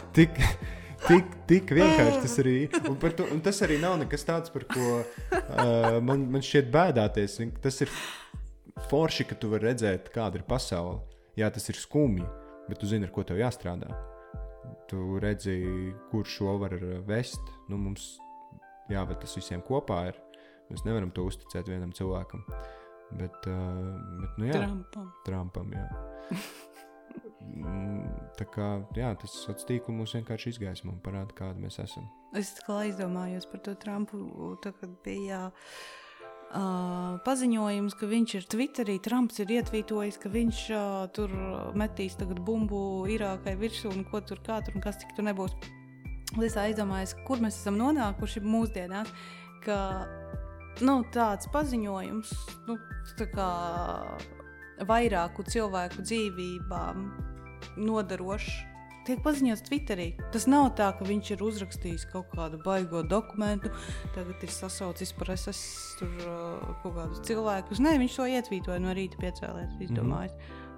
S2: Tik vienkārši tas arī ir. Un tas arī nav nekas tāds, par ko man šķiet bēdāties. Tas ir forši, ka tu vari redzēt, kāda ir pasaule. Jā, tas ir skumji, bet tu zini, ar ko tev jāstrādā. Tu redzi, kur šo var vest. Mums jāved tas visiem kopā ir. Mēs nevaram to uzticēt vienam cilvēkam. Bet jā. Trumpam, jā. Tā kā, jā, tas sociāltīkli mūs vienkārši izgaismo un parāda, kādi mēs esam.
S1: Es aizdomājos par to Trumpu, kad bija paziņojums, ka viņš ir Twitterī, Trumps ir ietvītojis, ka viņš tur metīs tagad bumbu Irākai virsū un ko tur, kā tur un kas tik tur nebūs. Es aizdomājos, kur mēs esam nonākuši mūsdienās, ka tāds paziņojums tā kā vairāku cilvēku dzīvībām nodarošs tiek paziņots Twitterī. Tas nav tā, ka viņš ir uzrakstījis kaut kādu baigo dokumentu, tagad ir sasaucis preses tur kaut kādus cilvēkus. Nē, viņš to ietvītoja no rīta piecēlēs, izdomājis.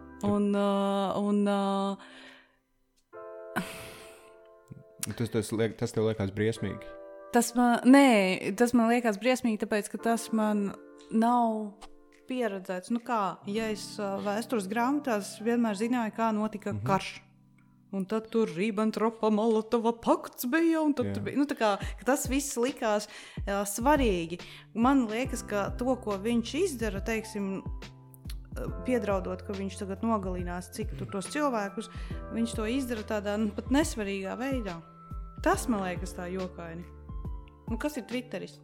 S2: Tas tev liekas briesmīgi?
S1: Tas man liekas briesmīgi, tāpēc, ka tas man nav pieredzēts. Ja es vēstures grāmatās vienmēr zināju, kā notika karš. Un tad tur Ribbentropa-Molotova pakts bija, un tad bija, ka tas viss likās svarīgi. Man liekas, ka to, ko viņš izdara, teiksim, piedraudot, ka viņš tagad nogalinās cik tur tos cilvēkus, viņš to izdara tādā pat nesvarīgā veidā. Tas, man liekas, tā jokaini. Kas ir Twitteris?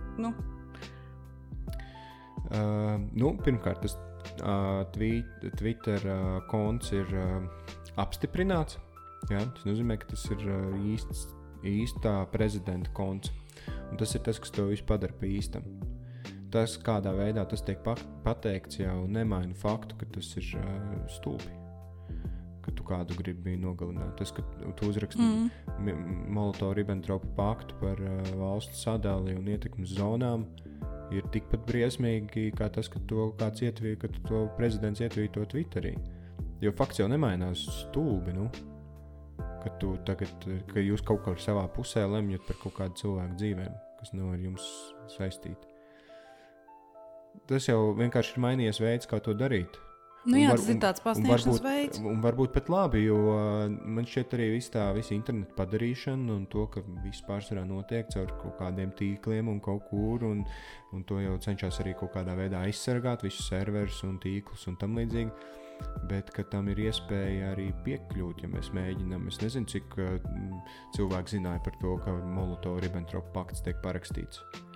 S2: Pirmkārt, tas Twitter konts ir apstiprināts. Jā, tas nozīmē, ka tas ir īstā prezidenta konts. Un tas ir tas, kas to visu padara pa īstam. Tas, kādā veidā tas tiek pateikts, jau nemaina faktu, ka tas ir stulbi. Ka tu kādu gribi nogalināt. Tas, ka tu uzraksti Molotova-Ribbentropa paktu par valstu sadali un ietekmes zonām, ir tikpat briesmīgi kā tas, ka to prezidents ietvīto Twitterī. Jo fakts jau nemainās stulbi, ka jūs kaut kā savā pusē lemjat par kaut kādu cilvēku dzīvēm, kas nav ar jums saistīti. Tas jau vienkārši ir mainījies veids, kā to darīt.
S1: Tas ir tāds pasniegšanas veids.
S2: Un varbūt pat labi, jo man šķiet arī visa interneta padarīšana un to, ka viss pārsvarā notiek caur kaut kādiem tīkliem un kaut kur, un to jau cenšas arī kaut kādā veidā aizsargāt, visus serverus un tīklus un tam līdzīgi. Bet, ka tam ir iespēja arī piekļūt, ja mēs mēģinām. Es nezinu, cik cilvēki zināja par to, ka Molotova-Ribbentropa pakts tiek parakstīts.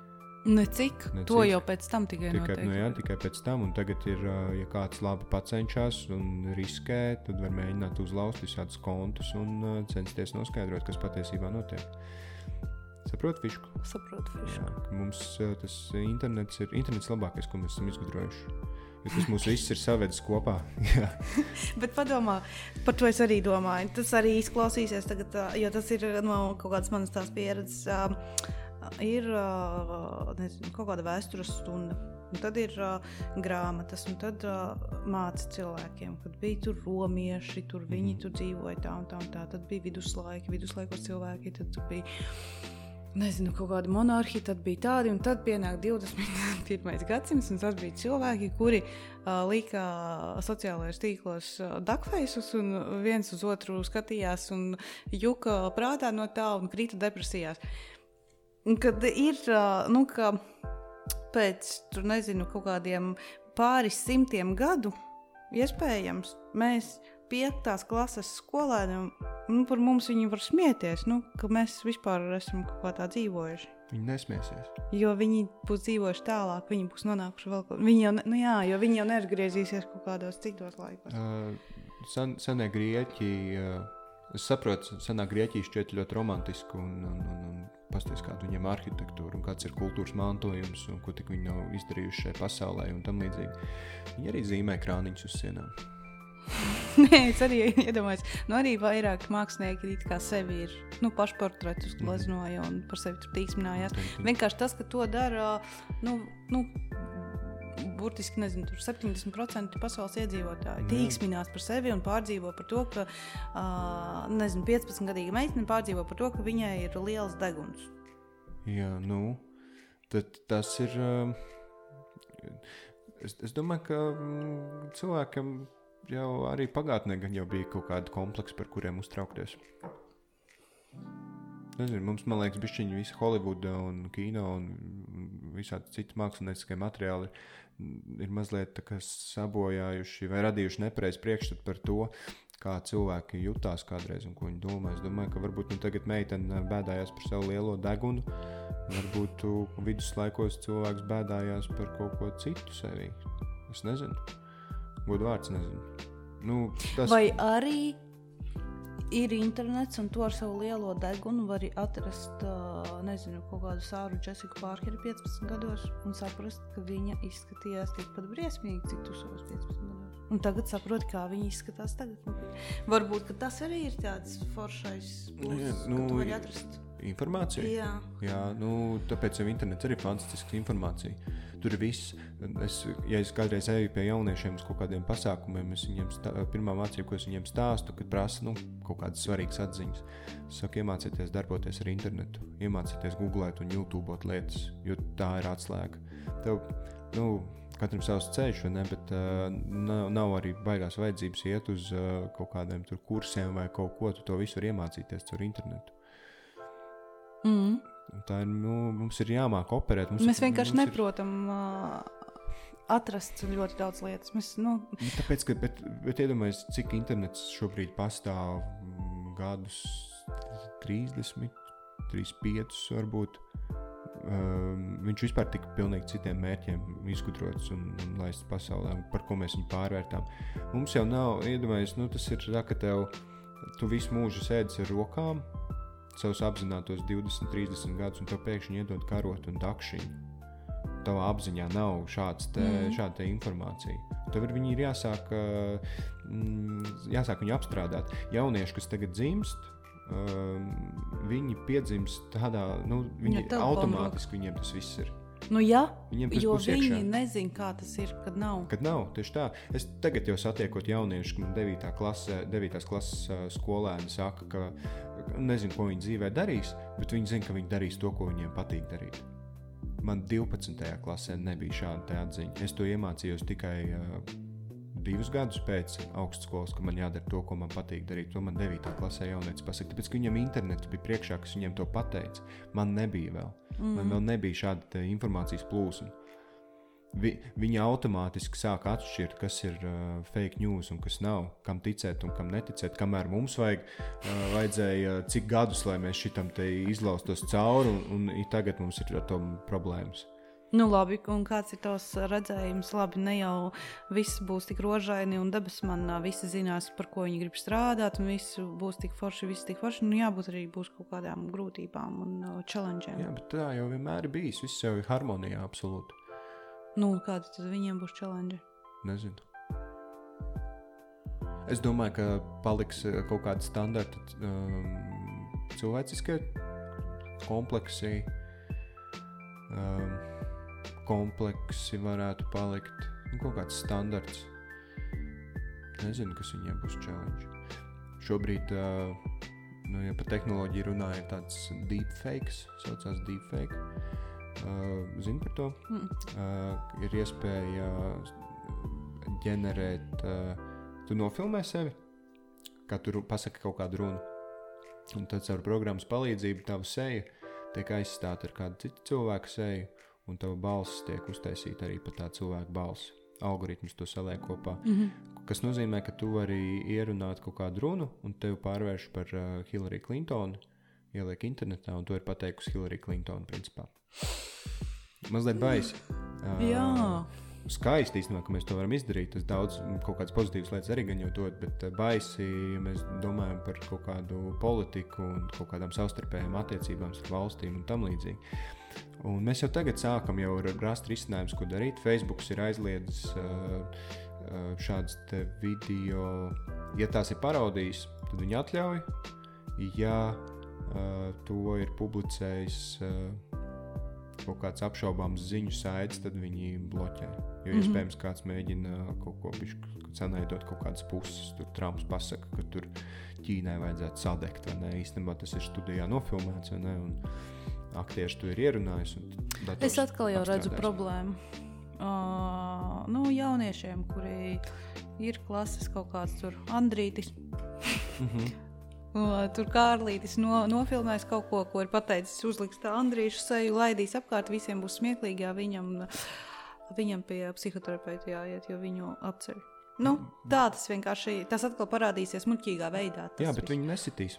S1: Necik, to jau pēc tam tikai noteikti.
S2: Jā, tikai pēc tam, un tagad ir, ja kāds labi pacenšas un riskē, tad var mēģināt uzlauzt visādus kontus un censties noskaidrot, kas patiesībā notiek. Saprot, Fišku?
S1: Saprotu, Fišku.
S2: Jā, ka mums tas internets labākais, ko mēs esam izgudrojuši. Jo tas mūs viss ir savedis kopā. Jā.
S1: Bet padomā, par to es arī domāju. Tas arī izklausīsies tagad, jo tas ir no kaut kādas manas tās pieredzes. Ir nezinu, kaut kāda vēstures stunda. Un tad ir grāmatas, un tad māca cilvēkiem, kad bija tur romieši, tur viņi tur dzīvoja tā un tā un tā. Tad bija viduslaikos cilvēki, tad tur bija, nezinu, kaut kādi monarhi, tad bija tādi, un tad pienāk 21. gadsimts, un tad bija cilvēki, kuri lika sociālajos tīklos dakfeisus, un viens uz otru skatījās, un juka prātā no tā, un krita depresijās. Un kad ir, ka pēc, tur nezinu, kaut kādiem pāris simtiem gadu, iespējams, mēs 5. klases skolēniem, par mums viņi var smieties, ka mēs vispār esam kaut kā tā dzīvojuši.
S2: Viņi nesmiesies.
S1: Jo viņi būs dzīvojuši tālāk, viņi būs nonākuši vēl kaut kā. Jo viņi jau neatgriezīsies kaut kādos citos laikos.
S2: Senie grieķi, es saprotu, senā Grieķija šķiet ļoti romantisku un pasties kādu viņiem arhitektūru un kāds ir kultūras mantojums un ko tik viņi nav izdarījuši šai pasaulē un tam līdzīgi. Viņi arī zīmē krāniņus uz sienām.
S1: Nē, es arī iedomājos. Arī vairāk mākslinieki it kā sevi ir pašportretus gleznoja un par sevi tur tīksminājās. Vienkārši tas, ka to dara, burtiski, nezinu, tur 70% pasaules iedzīvotāji tīksminās par sevi un pārdzīvo par to, ka, 15-gadīga meitene pārdzīvo par to, ka viņai ir liels deguns.
S2: Jā, tad tas ir, es domāju, ka cilvēkam jau arī pagātnē gan jau bija kaut kādi kompleksi, par kuriem uztraukties. Nezinu, mums, man liekas, bišķiņi visi Holivuda un kino un visādi citi mākslinieckie materiāli ir mazliet tā kā sabojājuši vai radījuši nepareizu priekšstatu par to, kā cilvēki jutās kādreiz un ko viņi domā. Es domāju, ka varbūt tagad meitene bēdājās par savu lielo degunu, varbūt viduslaikos cilvēks bēdājās par kaut ko citu sevī. Es nezinu. Godu vārds nezinu.
S1: Vai arī ir internets un to ar savu lielo degunu var atrast, nezinu, kaut kādu sāru Jessiku Parkeri 15 gados un saprast, ka viņa izskatījās tikpat briesmīgi, cik tu savos 15 gados. Un tagad saproti, kā viņa izskatās tagad. Varbūt, ka tas arī ir tāds foršais puses, ka tu vari atrast
S2: informāciju. Jā, tāpēc jau internets arī fantastisks informācija. Tur ir viss. Ja es kādreiz eju pie jauniešiem uz kaut kādiem pasākumiem, es viņiem pirmā mācību, ko es viņiem stāstu, kad prasa kaut kādas svarīgas atziņas. Es saku, iemācieties darboties ar internetu, iemācieties googlēt un YouTubeot lietas, jo tā ir atslēga. Tev, katram savs ceļš, vai ne, bet nav arī baigās vajadzības iet uz kaut kādiem tur kursiem vai kaut ko, tu to visu var iemācīties caur internetu. Tā ir, mums ir jāmāk operēt.
S1: Mēs vienkārši neprotam atrast ļoti daudz lietas.
S2: Tāpēc, bet iedomājies, cik internets šobrīd pastāv gadus 30, 35 varbūt. Viņš vispār tika pilnīgi citiem mērķiem izgudrots un laists pasaulē, par ko mēs viņu pārvērtām. Mums jau nav, iedomājies, tas ir tā, ka tu visu mūžu sēdis ar rokām, savus apzinātos 20, 30 gadus, un tev pēkšņi iedod karotu un dakšiņu. Tavā apziņā nav šāda informācija. Tev viņu ir jāsāk viņu apstrādāt. Jaunieši, kas tagad dzimst, viņi piedzimst tādā, viņi automātiski viņiem tas viss ir.
S1: Jo viņi nezin, kā tas ir, kad nav.
S2: Kad nav, tieši tā. Es tagad jau satiekot jauniešu, ka man 9. klases skolēni saka, ka nezinu, ko viņi dzīvē darīs, bet viņi zina, ka viņi darīs to, ko viņiem patīk darīt. Man 12. klasē nebija šāda atziņa. Es to iemācījos tikai 2 gadus pēc augstskolas, ka man jādara to, ko man patīk darīt. To man 9. klasē jaunietis pasaka. Tāpēc, ka viņam internets bija priekšā, kas viņam to pateica. Man nebija vēl. Man vēl nebija šāda informācijas plūsma. Viņi automātiski sāk atšķirt, kas ir fake news un kas nav, kam ticēt un kam neticēt, kamēr mums vajadzēja cik gadus, lai mēs šitam te izlaustos cauri un tagad mums ir ar to problēmas.
S1: Nu, labi, un kāds ir tavs redzējums? Labi, ne jau viss būs tik rožaini un debesmanā, visi zinās, par ko viņi grib strādāt, un viss būs tik forši, nu jābūt arī būs kaut kādām grūtībām un challenge'iem.
S2: Jā, bet tā jau vienmēr ir bijis, viss jau ir harmonijā absolūti.
S1: Nu, kādi tad viņiem būs challenge?
S2: Nezinu. Es domāju, ka paliks kaut kāda standarta cilvēciskie kompleksi varētu palikt. Kaut kāds standarts. Nezinu, kas viņiem būs challenge. Šobrīd, ja par tehnoloģiju runāja, ir tāds deepfakes, saucās deepfake. Zini par to? Ir iespēja ģenerēt, tu nofilmē sevi, kā tu pasaki kaut kādu runu. Un tad caur programmas palīdzību tava seja tiek aizstāta ar kādu citu cilvēku seju, un tava balss tiek uztaisīta arī par tā cilvēku balsi. Algoritmus to saliek kopā. Kas nozīmē, ka tu vari ierunāt kaut kādu runu, un tevi pārvērš par Hillary Clintonu, ieliek internetā, un to ir pateikusi Hillary Clinton, principā. Mazliet baisi.
S1: Jā.
S2: Skaisti īstenībā, ka mēs to varam izdarīt. Tas daudz kaut kādas pozitīvas lietas arī gan jau dod, bet baisi, ja mēs domājam par kaut kādu politiku un kaut kādām savstarpējām attiecībām ar valstīm un tam līdzīgi. Un mēs jau tagad sākam jau rast risinājumus, ko darīt. Facebooks ir aizliedzis šādas te video. Ja tās ir parodijas, tad viņi atļauj. Ja to ir publicējis kaut kāds apšaubāms ziņu saites, tad viņi bloķē. Jo iespējams kāds mēģina kaut ko cenēdot kaut kādas puses. Tur Trumps pasaka, ka tur Ķīnai vajadzētu sadegt, vai ne? Īstenībā tas ir studijā nofilmēts, vai ne? Un aktieši to ir ierunājis.
S1: Es atkal jau redzu problēmu. Jauniešiem, kuri ir klases kaut kāds tur Andrītis. Tur Kārlītis nofilmēs kaut ko ir pateicis, uzliks tā Andrīšu seju, laidīs apkārt, visiem būs smieklīgi, ja viņam pie psihoterapeita jāiet, jo viņu apceļ. Tā tas vienkārši, tas atkal parādīsies muļķīgā veidā.
S2: Jā, bet viņi nesitīs.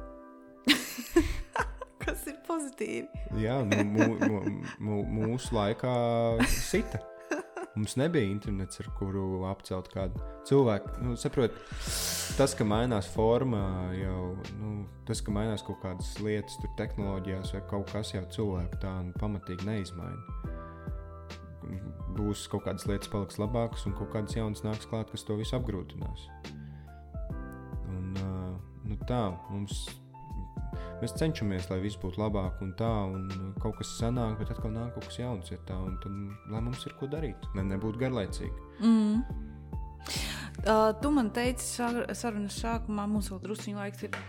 S1: Kas ir pozitīvi. Jā,
S2: mūsu laikā sita. Mums nebija internets, ar kuru apcelt kādu cilvēku. Saprot, tas, ka mainās forma jau, tas, ka mainās kaut kādas lietas tur tehnoloģijās vai kaut kas jau cilvēku tā pamatīgi neizmaina. Būs kaut kādas lietas paliks labākas un kaut kādas jaunas nāks klāt, kas to visu apgrūtinās. Un tā, mēs cenšamies, lai viss būtu labāk un tā, un kaut kas sanāk, bet atkal nāk kaut kas jauns ir tā, un tad, lai mums ir ko darīt, lai nebūtu garlaicīgi.
S1: Tu man teici sarunas sākumā, mums vēl drusciņu laiks ir,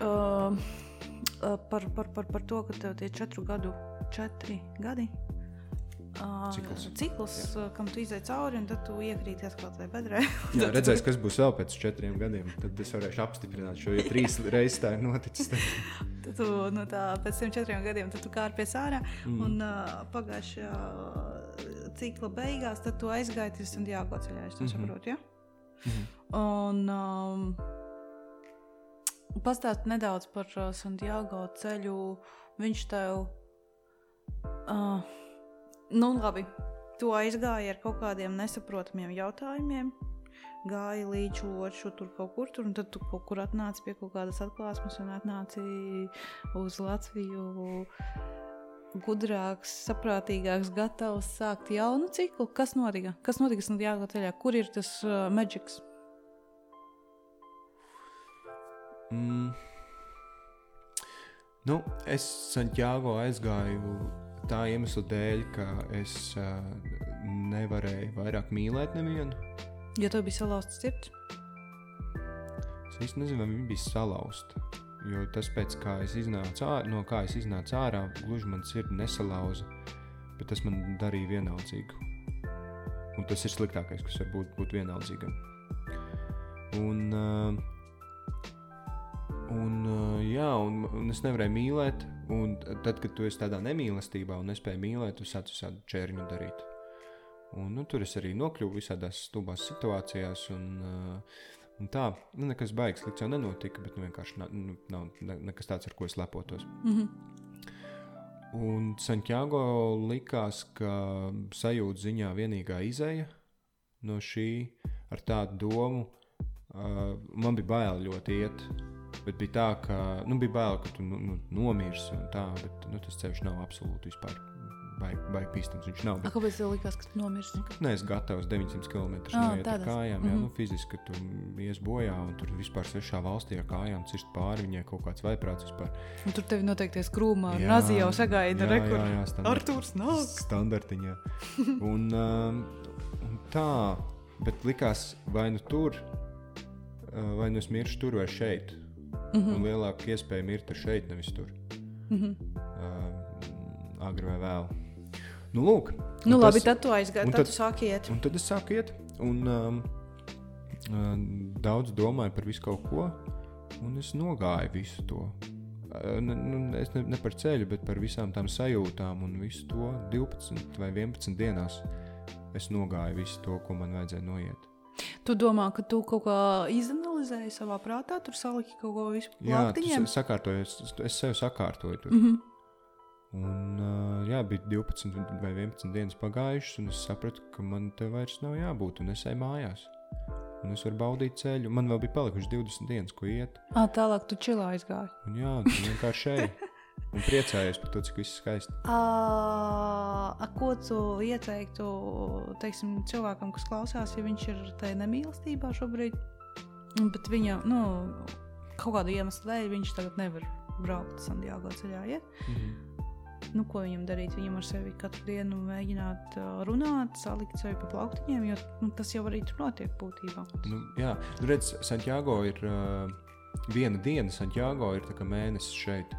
S1: par to, ka tev tie 4 gadi cikls, kam tu izai cauri, un tad tu iekrīti atkal tai bedrē.
S2: Jā, redzēs, kas būs vēl pēc 4 gadiem, tad es varēšu apstiprināt šo, ja 3 reizes tā ir noticis.
S1: Tad tu, pēc tiem 4 gadiem, tad tu kāri pie sārā, un pagājušajā cikla beigās, tad tu aizgāji Santiago ceļā, es to saprotu, ja? Un pastāst nedaudz par Santiago ceļu, viņš tev... labi, tu aizgāji ar kaut kādiem nesaprotamiem jautājumiem, gāji līdz ošu tur kaut kur tur, un tad tu kaut kur atnāci pie kaut kādas atklāsmes un atnāci uz Latviju gudrāks, saprātīgāks, gatavs sākt jaunu ciklu. Kas notika? Kas notika Santiago ceļā? Kur ir tas magics?
S2: Es Santiago aizgāju tā iemesla dēļ, ka es nevarēju vairāk mīlēt nevienu.
S1: Jo tev bija salauzts sirds?
S2: Es īsti nezinu, vai viņa bija salauzta. Jo tas pēc kā es iznācu ārā, gluži man sirdi nesalauza, bet tas man darīja vienaldzīgu. Un tas ir sliktākais, kas var būt vienaldzīgam. Un es nevarēju mīlēt, un tad, kad tu esi tādā nemīlestībā un nespēji mīlēt, tu sāc visādu čērņu darīt. Un tur es arī nokļuvu visādās stulbās situācijās, un tā, nekas baigs slikts jau nenotika, bet vienkārši nav nekas tāds, ar ko es lepotos. Un Santiago likās, ka sajūta ziņā vienīgā izeja no šī ar tādu domu. Man bija bail ļoti iet, bet bija tā, ka bija bail, ka tu nomirsi un tā, bet tas ceļš nav absolūti vispār vai pīstams, viņš nav. Bet...
S3: Kāpēc tev likās, ka tu nomirsi?
S2: Neesi gatavs 900 km noiet ar kājām, fiziski, ka tu ies bojā un tur vispār svešā valstī ar kājām cirst pāri, viņai kaut kāds vaiprāts vispār. Un
S3: tur tevi noteikties krūmā, Nazi jau sagaida rekur.
S2: Artūrs nāk. Standartiņā. un tā, bet likās vai nu tur, vai nu es miršu tur vai šeit. Un lielāka iespēja mirt ir šeit, nevis tur. Agri vai vēl. Lūk.
S1: Labi, tad tu aizgāji, tad tu sāki iet.
S2: Un tad es sāku iet, un daudz domāju par visu kaut ko, un es nogāju visu to. Es ne par ceļu, bet par visām tām sajūtām, un visu to 12 vai 11 dienās es nogāju visu to, ko man vajadzēja noiet.
S3: Tu domā, ka tu kaut kā izanalizēji savā prātā, tur saliki kaut ko visu laktiņiem?
S2: Jā, es sev sakārtoju tur. Un bija 12 vai 11 dienas pagājušas, un es sapratu, ka man te vairs nav jābūt, un es eju mājās. Un es varu baudīt ceļu. Man vēl bija palikuši 20 dienas, ko iet.
S3: Tālāk tu čilā aizgāji.
S2: Un jā, tu vienkārši eju. Un priecājies par to, cik viss skaisti.
S1: Ko tu ieteiktu, teiksim, cilvēkam, kas klausās, ja viņš ir tai nemīlestībā šobrīd, bet viņa, kaut kādu iemeslu dēļ viņš tagad nevar braukt Santiago ceļā iet? Ko viņam darīt? Viņam ar sevi katru dienu mēģināt runāt, salikt sevi pa plauktiņiem, jo tas jau arī tur notiek būtībā.
S2: Jā, redz, Santiago ir viena diena, Santiago ir tā kā mēnesis šeit.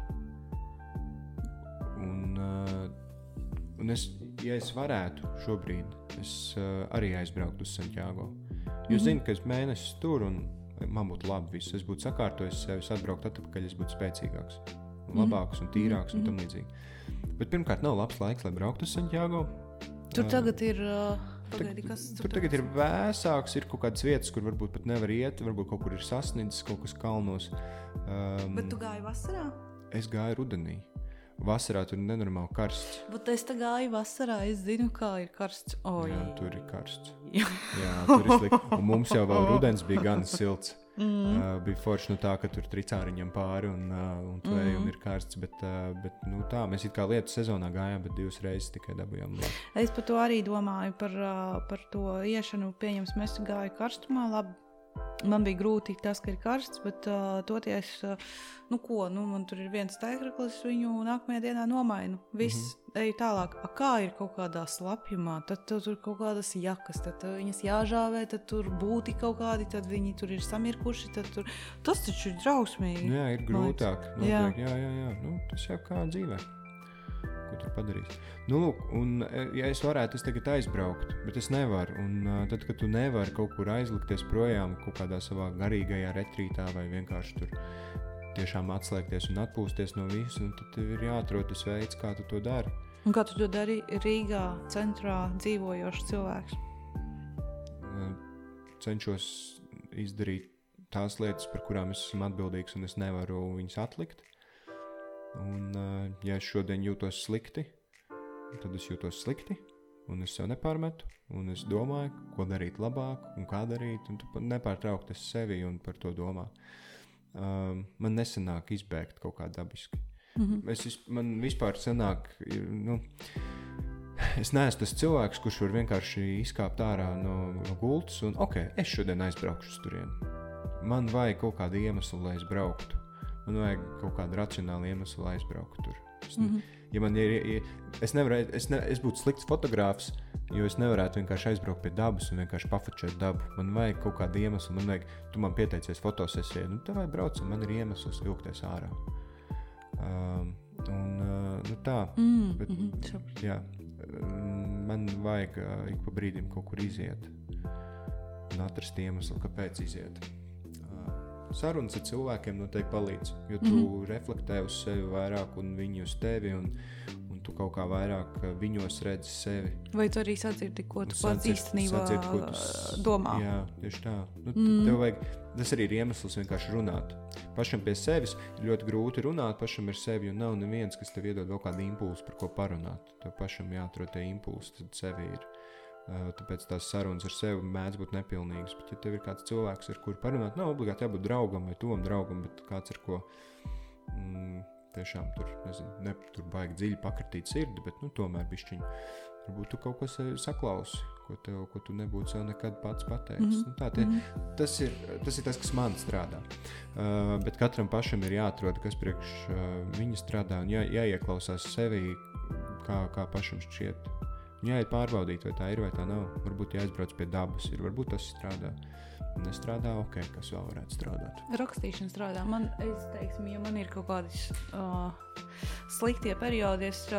S2: Un ja es varētu šobrīd, es arī aizbrauktu uz Santiago. Jo zinu, ka es mēnesis tur un man būtu labi viss. Es būtu sakārtojis sevi, es atbraukt atpakaļ, es būtu spēcīgāks, labāks un tīrāks un tam līdzīgi. Bet pirmkārt nav labs laiks, lai brauktu uz Santiago.
S3: Tur tagad ir...
S2: Tur tagad ir vēsāks, ir kaut kādas vietas, kur varbūt pat nevar iet, varbūt kaut kur ir sasniedzis, kaut kas kalnos.
S1: Bet tu gāji vasarā?
S2: Es gāju rudenī. Vasarā tur ir nenormāli karsts.
S3: Bet es te gāju vasarā, es zinu, kā ir karsts.
S2: Jā, tur ir karsts. Jā, tur ir slikti. Un mums jau vēl rudens bija gan silts. Bija forši tā, ka tur tricāriņam pāri un tvējumi ir karsts, bet tā, mēs it kā lietu sezonā gājām, bet 2 reizes tikai dabujām.
S1: Es par to arī domāju, par to iešanu, pieņems, mēs gāju karstumā, labi. Man bija grūti tas, ka ir karsts, bet toties, man tur ir viens tēkraklis, viņu nākamajā dienā nomainu. Viss, eju tālāk. Kā ir kaut kādā slapjumā, tad tur kaut kādas jakas, tad viņas jāžāvē, tad tur būti kaut kādi, tad viņi tur ir samirkuši, tad tur... Tas taču ir drausmīgi.
S2: Jā, ir grūtāk. Notiek, jā. Tas jau kā dzīvē. Ko tur padarīs. Lūk, un ja es varētu, es tagad aizbraukt, bet es nevaru. Un tad, kad tu nevari kaut kur aizlikties projām kaut kādā savā garīgajā retrītā vai vienkārši tur tiešām atslēgties un atpūsties no visu, un tad tev ir jāatrod tas veids, kā tu to dari.
S1: Un kā tu to dari Rīgā centrā dzīvojošs cilvēks?
S2: Cenšos izdarīt tās lietas, par kurām es esmu atbildīgs, un es nevaru viņas atlikt. Un, ja es šodien jūtos slikti, tad es jūtos slikti, un es sev nepārmetu, un es domāju, ko darīt labāk, un kā darīt, un tu nepārtraukt es sevi un par to domā. Man nesanāk izbēgt kaut kā dabiski. Man vispār sanāk, es neesmu tas cilvēks, kurš var vienkārši izkāpt ārā no gultas, un es šodien aizbraukšu uz turieni. Man vajag kaut kādu iemeslu, lai es brauktu. Man vajag kaut kādu racionālu iemeslu, lai aizbrauktu tur. Ja man es būtu slikts fotogrāfs, jo es nevarētu vienkārši aizbraukt pie dabas un vienkārši pafočēt dabu. Man vajag kaut kādu iemeslu, tu man pieteicies fotosesijai, tev vajag brauc, un man ir iemesls vilkties ārā. Tā. Bet, jā, man vajag ik pa brīdim kaut kur iziet un atrast iemeslu, kāpēc iziet. sarunas ar cilvēkiem noteikti palīdz, jo tu reflektē uz sevi vairāk un viņi uz tevi, un tu kaut kā vairāk viņos redzi sevi.
S3: Vai tu arī sadzirdi, ko tu pats īstenībā domā?
S2: Jā, tieši tā. Tev vajag, tas arī ir iemesls vienkārši runāt. Pašam pie sevis ir ļoti grūti runāt, pašam ir sevi, un nav neviens, kas tev iedod vēl kādu impulsu, par ko parunāt. Tev pašam jāatrod tie impulsi, tad sevi ir. Tāpēc tās sarunas ar sevi mēdz būt nepilnīgas. Bet ja tev ir kāds cilvēks, ar kuru parunāt, nav obligāti jābūt draugam vai tuvam draugam, bet kāds, ar ko tiešām tur, nezinu, tur baigi dziļi pakratīt sirdi, bet, tomēr bišķiņ, varbūt tu kaut ko saklausi, ko tu nebūtu sev nekad pats pateicis. Tas ir tas, kas man strādā. Bet katram pašam ir jāatrod, kas priekš viņa strādā, un jāieklausās sevi, kā pašam šķiet. Jāiet pārbaudīt, vai tā ir, vai tā nav. Varbūt jāizbrauc pie dabas, varbūt tas strādā. Nestrādā, kas vēl varētu strādāt.
S3: Rakstīšana strādā. Ja man ir kaut kādi sliktie periodi, es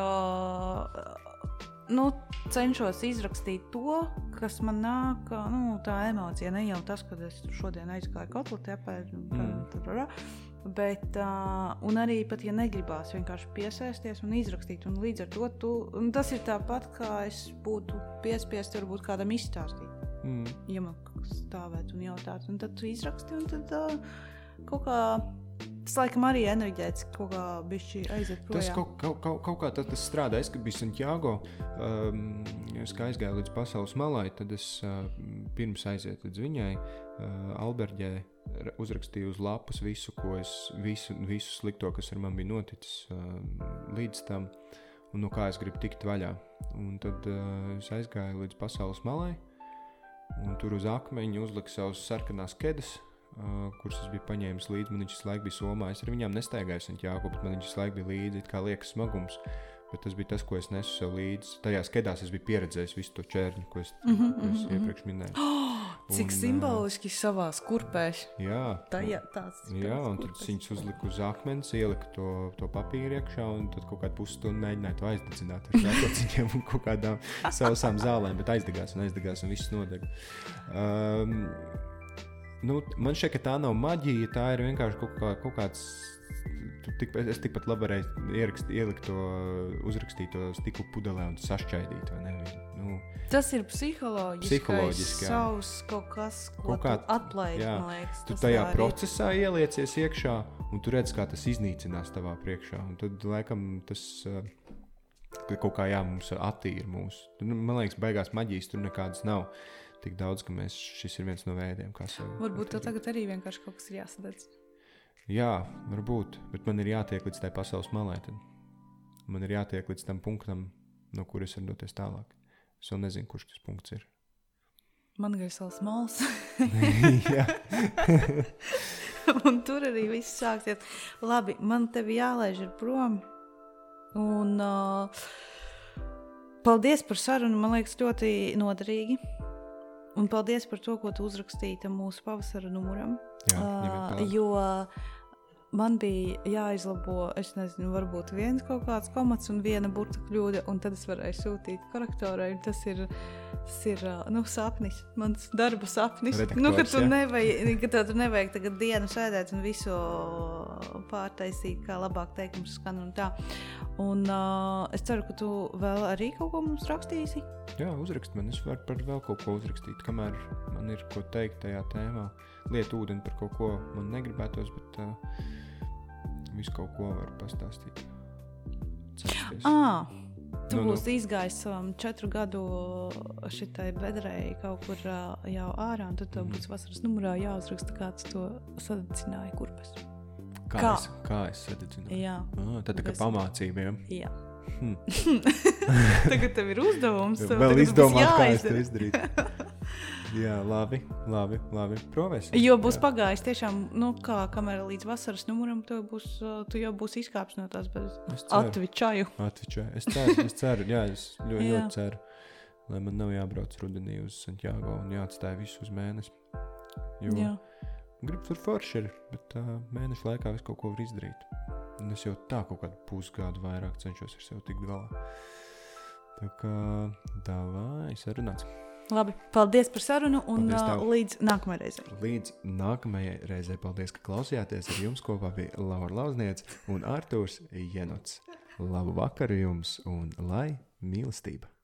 S3: cenšos izrakstīt to, kas man nāk, tā emocija, ne jau tas, kad es šodien aizgāju kotleti apēd, bet, un arī pat, ja negribās vienkārši piesēsties un izrakstīt, un līdz ar to tas ir tāpat, kā es būtu piespiest varbūt kādam izstāstīt. Ja man stāvēt un jautāt, un tad tu izraksti, un tad kaut kā, tas laikam arī enerģētiski kaut kā bišķi aiziet projām.
S2: Tas kaut kā tas strādā. Es, kad biju Santiago, es kā aizgāju līdz pasaules malai, tad es pirms aiziet līdz viņai, Alberģē uzrakstīju uz lapas visu slikto, kas ar man bija noticis līdz tam, un no kā es gribu tikt vaļā. Un tad es aizgāju līdz pasaules malai, un tur uz akmeņa uzlika savus sarkanās kedas, kuras es biju paņēmis līdzi. Man viņš visu laiku bija somā. Es ar viņām nestaigāju Santiago, bet man viņš visu laiku bija līdzi, kā liekas smagums. Bet tas bija tas, ko es nesu sev līdzi. Tajās kedās es biju pieredzējis visu to čērni, ko es iepriekš minēju.
S3: Cik simboliski savās kurpēs.
S2: Jā.
S3: Jā,
S2: un tad viņus uzlika uz akmens, ielika to papīru iekšā, un tad kaut kādu pusstundu mēģināja to aizdedzināt ar šākociņiem un kaut kādām sausām zālēm, bet aizdegās un viss nodega. Man šķiet, ka tā nav maģija, tā ir vienkārši kaut kāds. Es tikpat labi varēju ielikt to uzrakstīto stiklu pudelē un sašķaidīt, vai ne?
S3: Tas ir psiholoģiski
S2: savs
S3: kaut kas, ko tu atlaidi, man liekas.
S2: Tu tajā procesā ieliecies iekšā, un tu redz, kā tas iznīcinās tavā priekšā. Un tad, laikam, tas kaut kā mums attīra mūsu. Man liekas, beigās maģijas tur nekādas nav. Tik daudz, ka šis ir viens no veidiem, kā sev.
S3: Varbūt tev tagad arī vienkārši kaut kas ir jāsadedz.
S2: Jā, varbūt, bet man ir jātiek līdz tai pasaules malai tad. Man ir jātiek līdz tam punktam, no kur es varu doties tālāk. Es vēl nezinu, kurš tas punkts ir.
S3: Man gaisals mals.
S2: Jā.
S3: Un tur arī viss sāksies. Labi, man tevi jālaiž ir prom. Un paldies par sarunu, man liekas ļoti noderīgi. Un paldies par to, ko tu uzrakstīji tam mūsu pavasara numuram.
S2: Jā,
S3: jo man bija jāizlabo, es nezinu, varbūt viens kaut kāds komats un viena burta kļūda, un tad es varēju sūtīt korektorai. Tas ir sapnis, mans darba sapnis. Ka tu nevajag tagad dienu sēdēt un visu pārtaisīt, kā labāk teikums skan un tā. Un es ceru, ka tu vēl arī kaut ko mums rakstīsi.
S2: Jā, uzrakst man. Es varu par vēl kaut ko uzrakstīt, kamēr man ir ko teikt tajā tēmā. Liet ūdeni par kaut ko man negribētos, bet visu kaut ko var pastāstīt. Censties.
S3: Tu būsi izgājis savam 4 gadu šitai bedrei kaut kur jau ārā, un tad tev būs vasaras numurā jāuzraksta, kāds to sadedzināja kurpes.
S2: Kā es sadedzināju?
S3: Jā.
S2: Tad kā pamācībiem.
S3: Jā. Tagad tev ir uzdevums.
S2: Vēl izdomāt, kā es to izdarītu. Jā, labi. Provēsim.
S3: Jo būs pagājis tiešām, kamēr līdz vasaras numuram tu jau būsi izkāpis no tās bez atvičaju.
S2: Es ceru, jā, es ļoti ceru, lai man nav jābrauc rudenī uz Santiago un jāatstāja visu uz mēnesi. Jo gribu tur forši ir, bet mēnešu laikā visu kaut ko var izdarīt. Un es jau tā kaut kādu pusgadu vairāk cenšos ar sevi tikt galā. Tā kā, davai, sarunāts.
S3: Labi, paldies par sarunu un
S2: Paldies tev.
S3: līdz nākamajai reizei.
S2: Līdz nākamajai reizei paldies, ka klausījāties. Ar jums kopā bija Laura Lauzniece un Artūrs Jenots. Labu vakaru jums un lai mīlestība!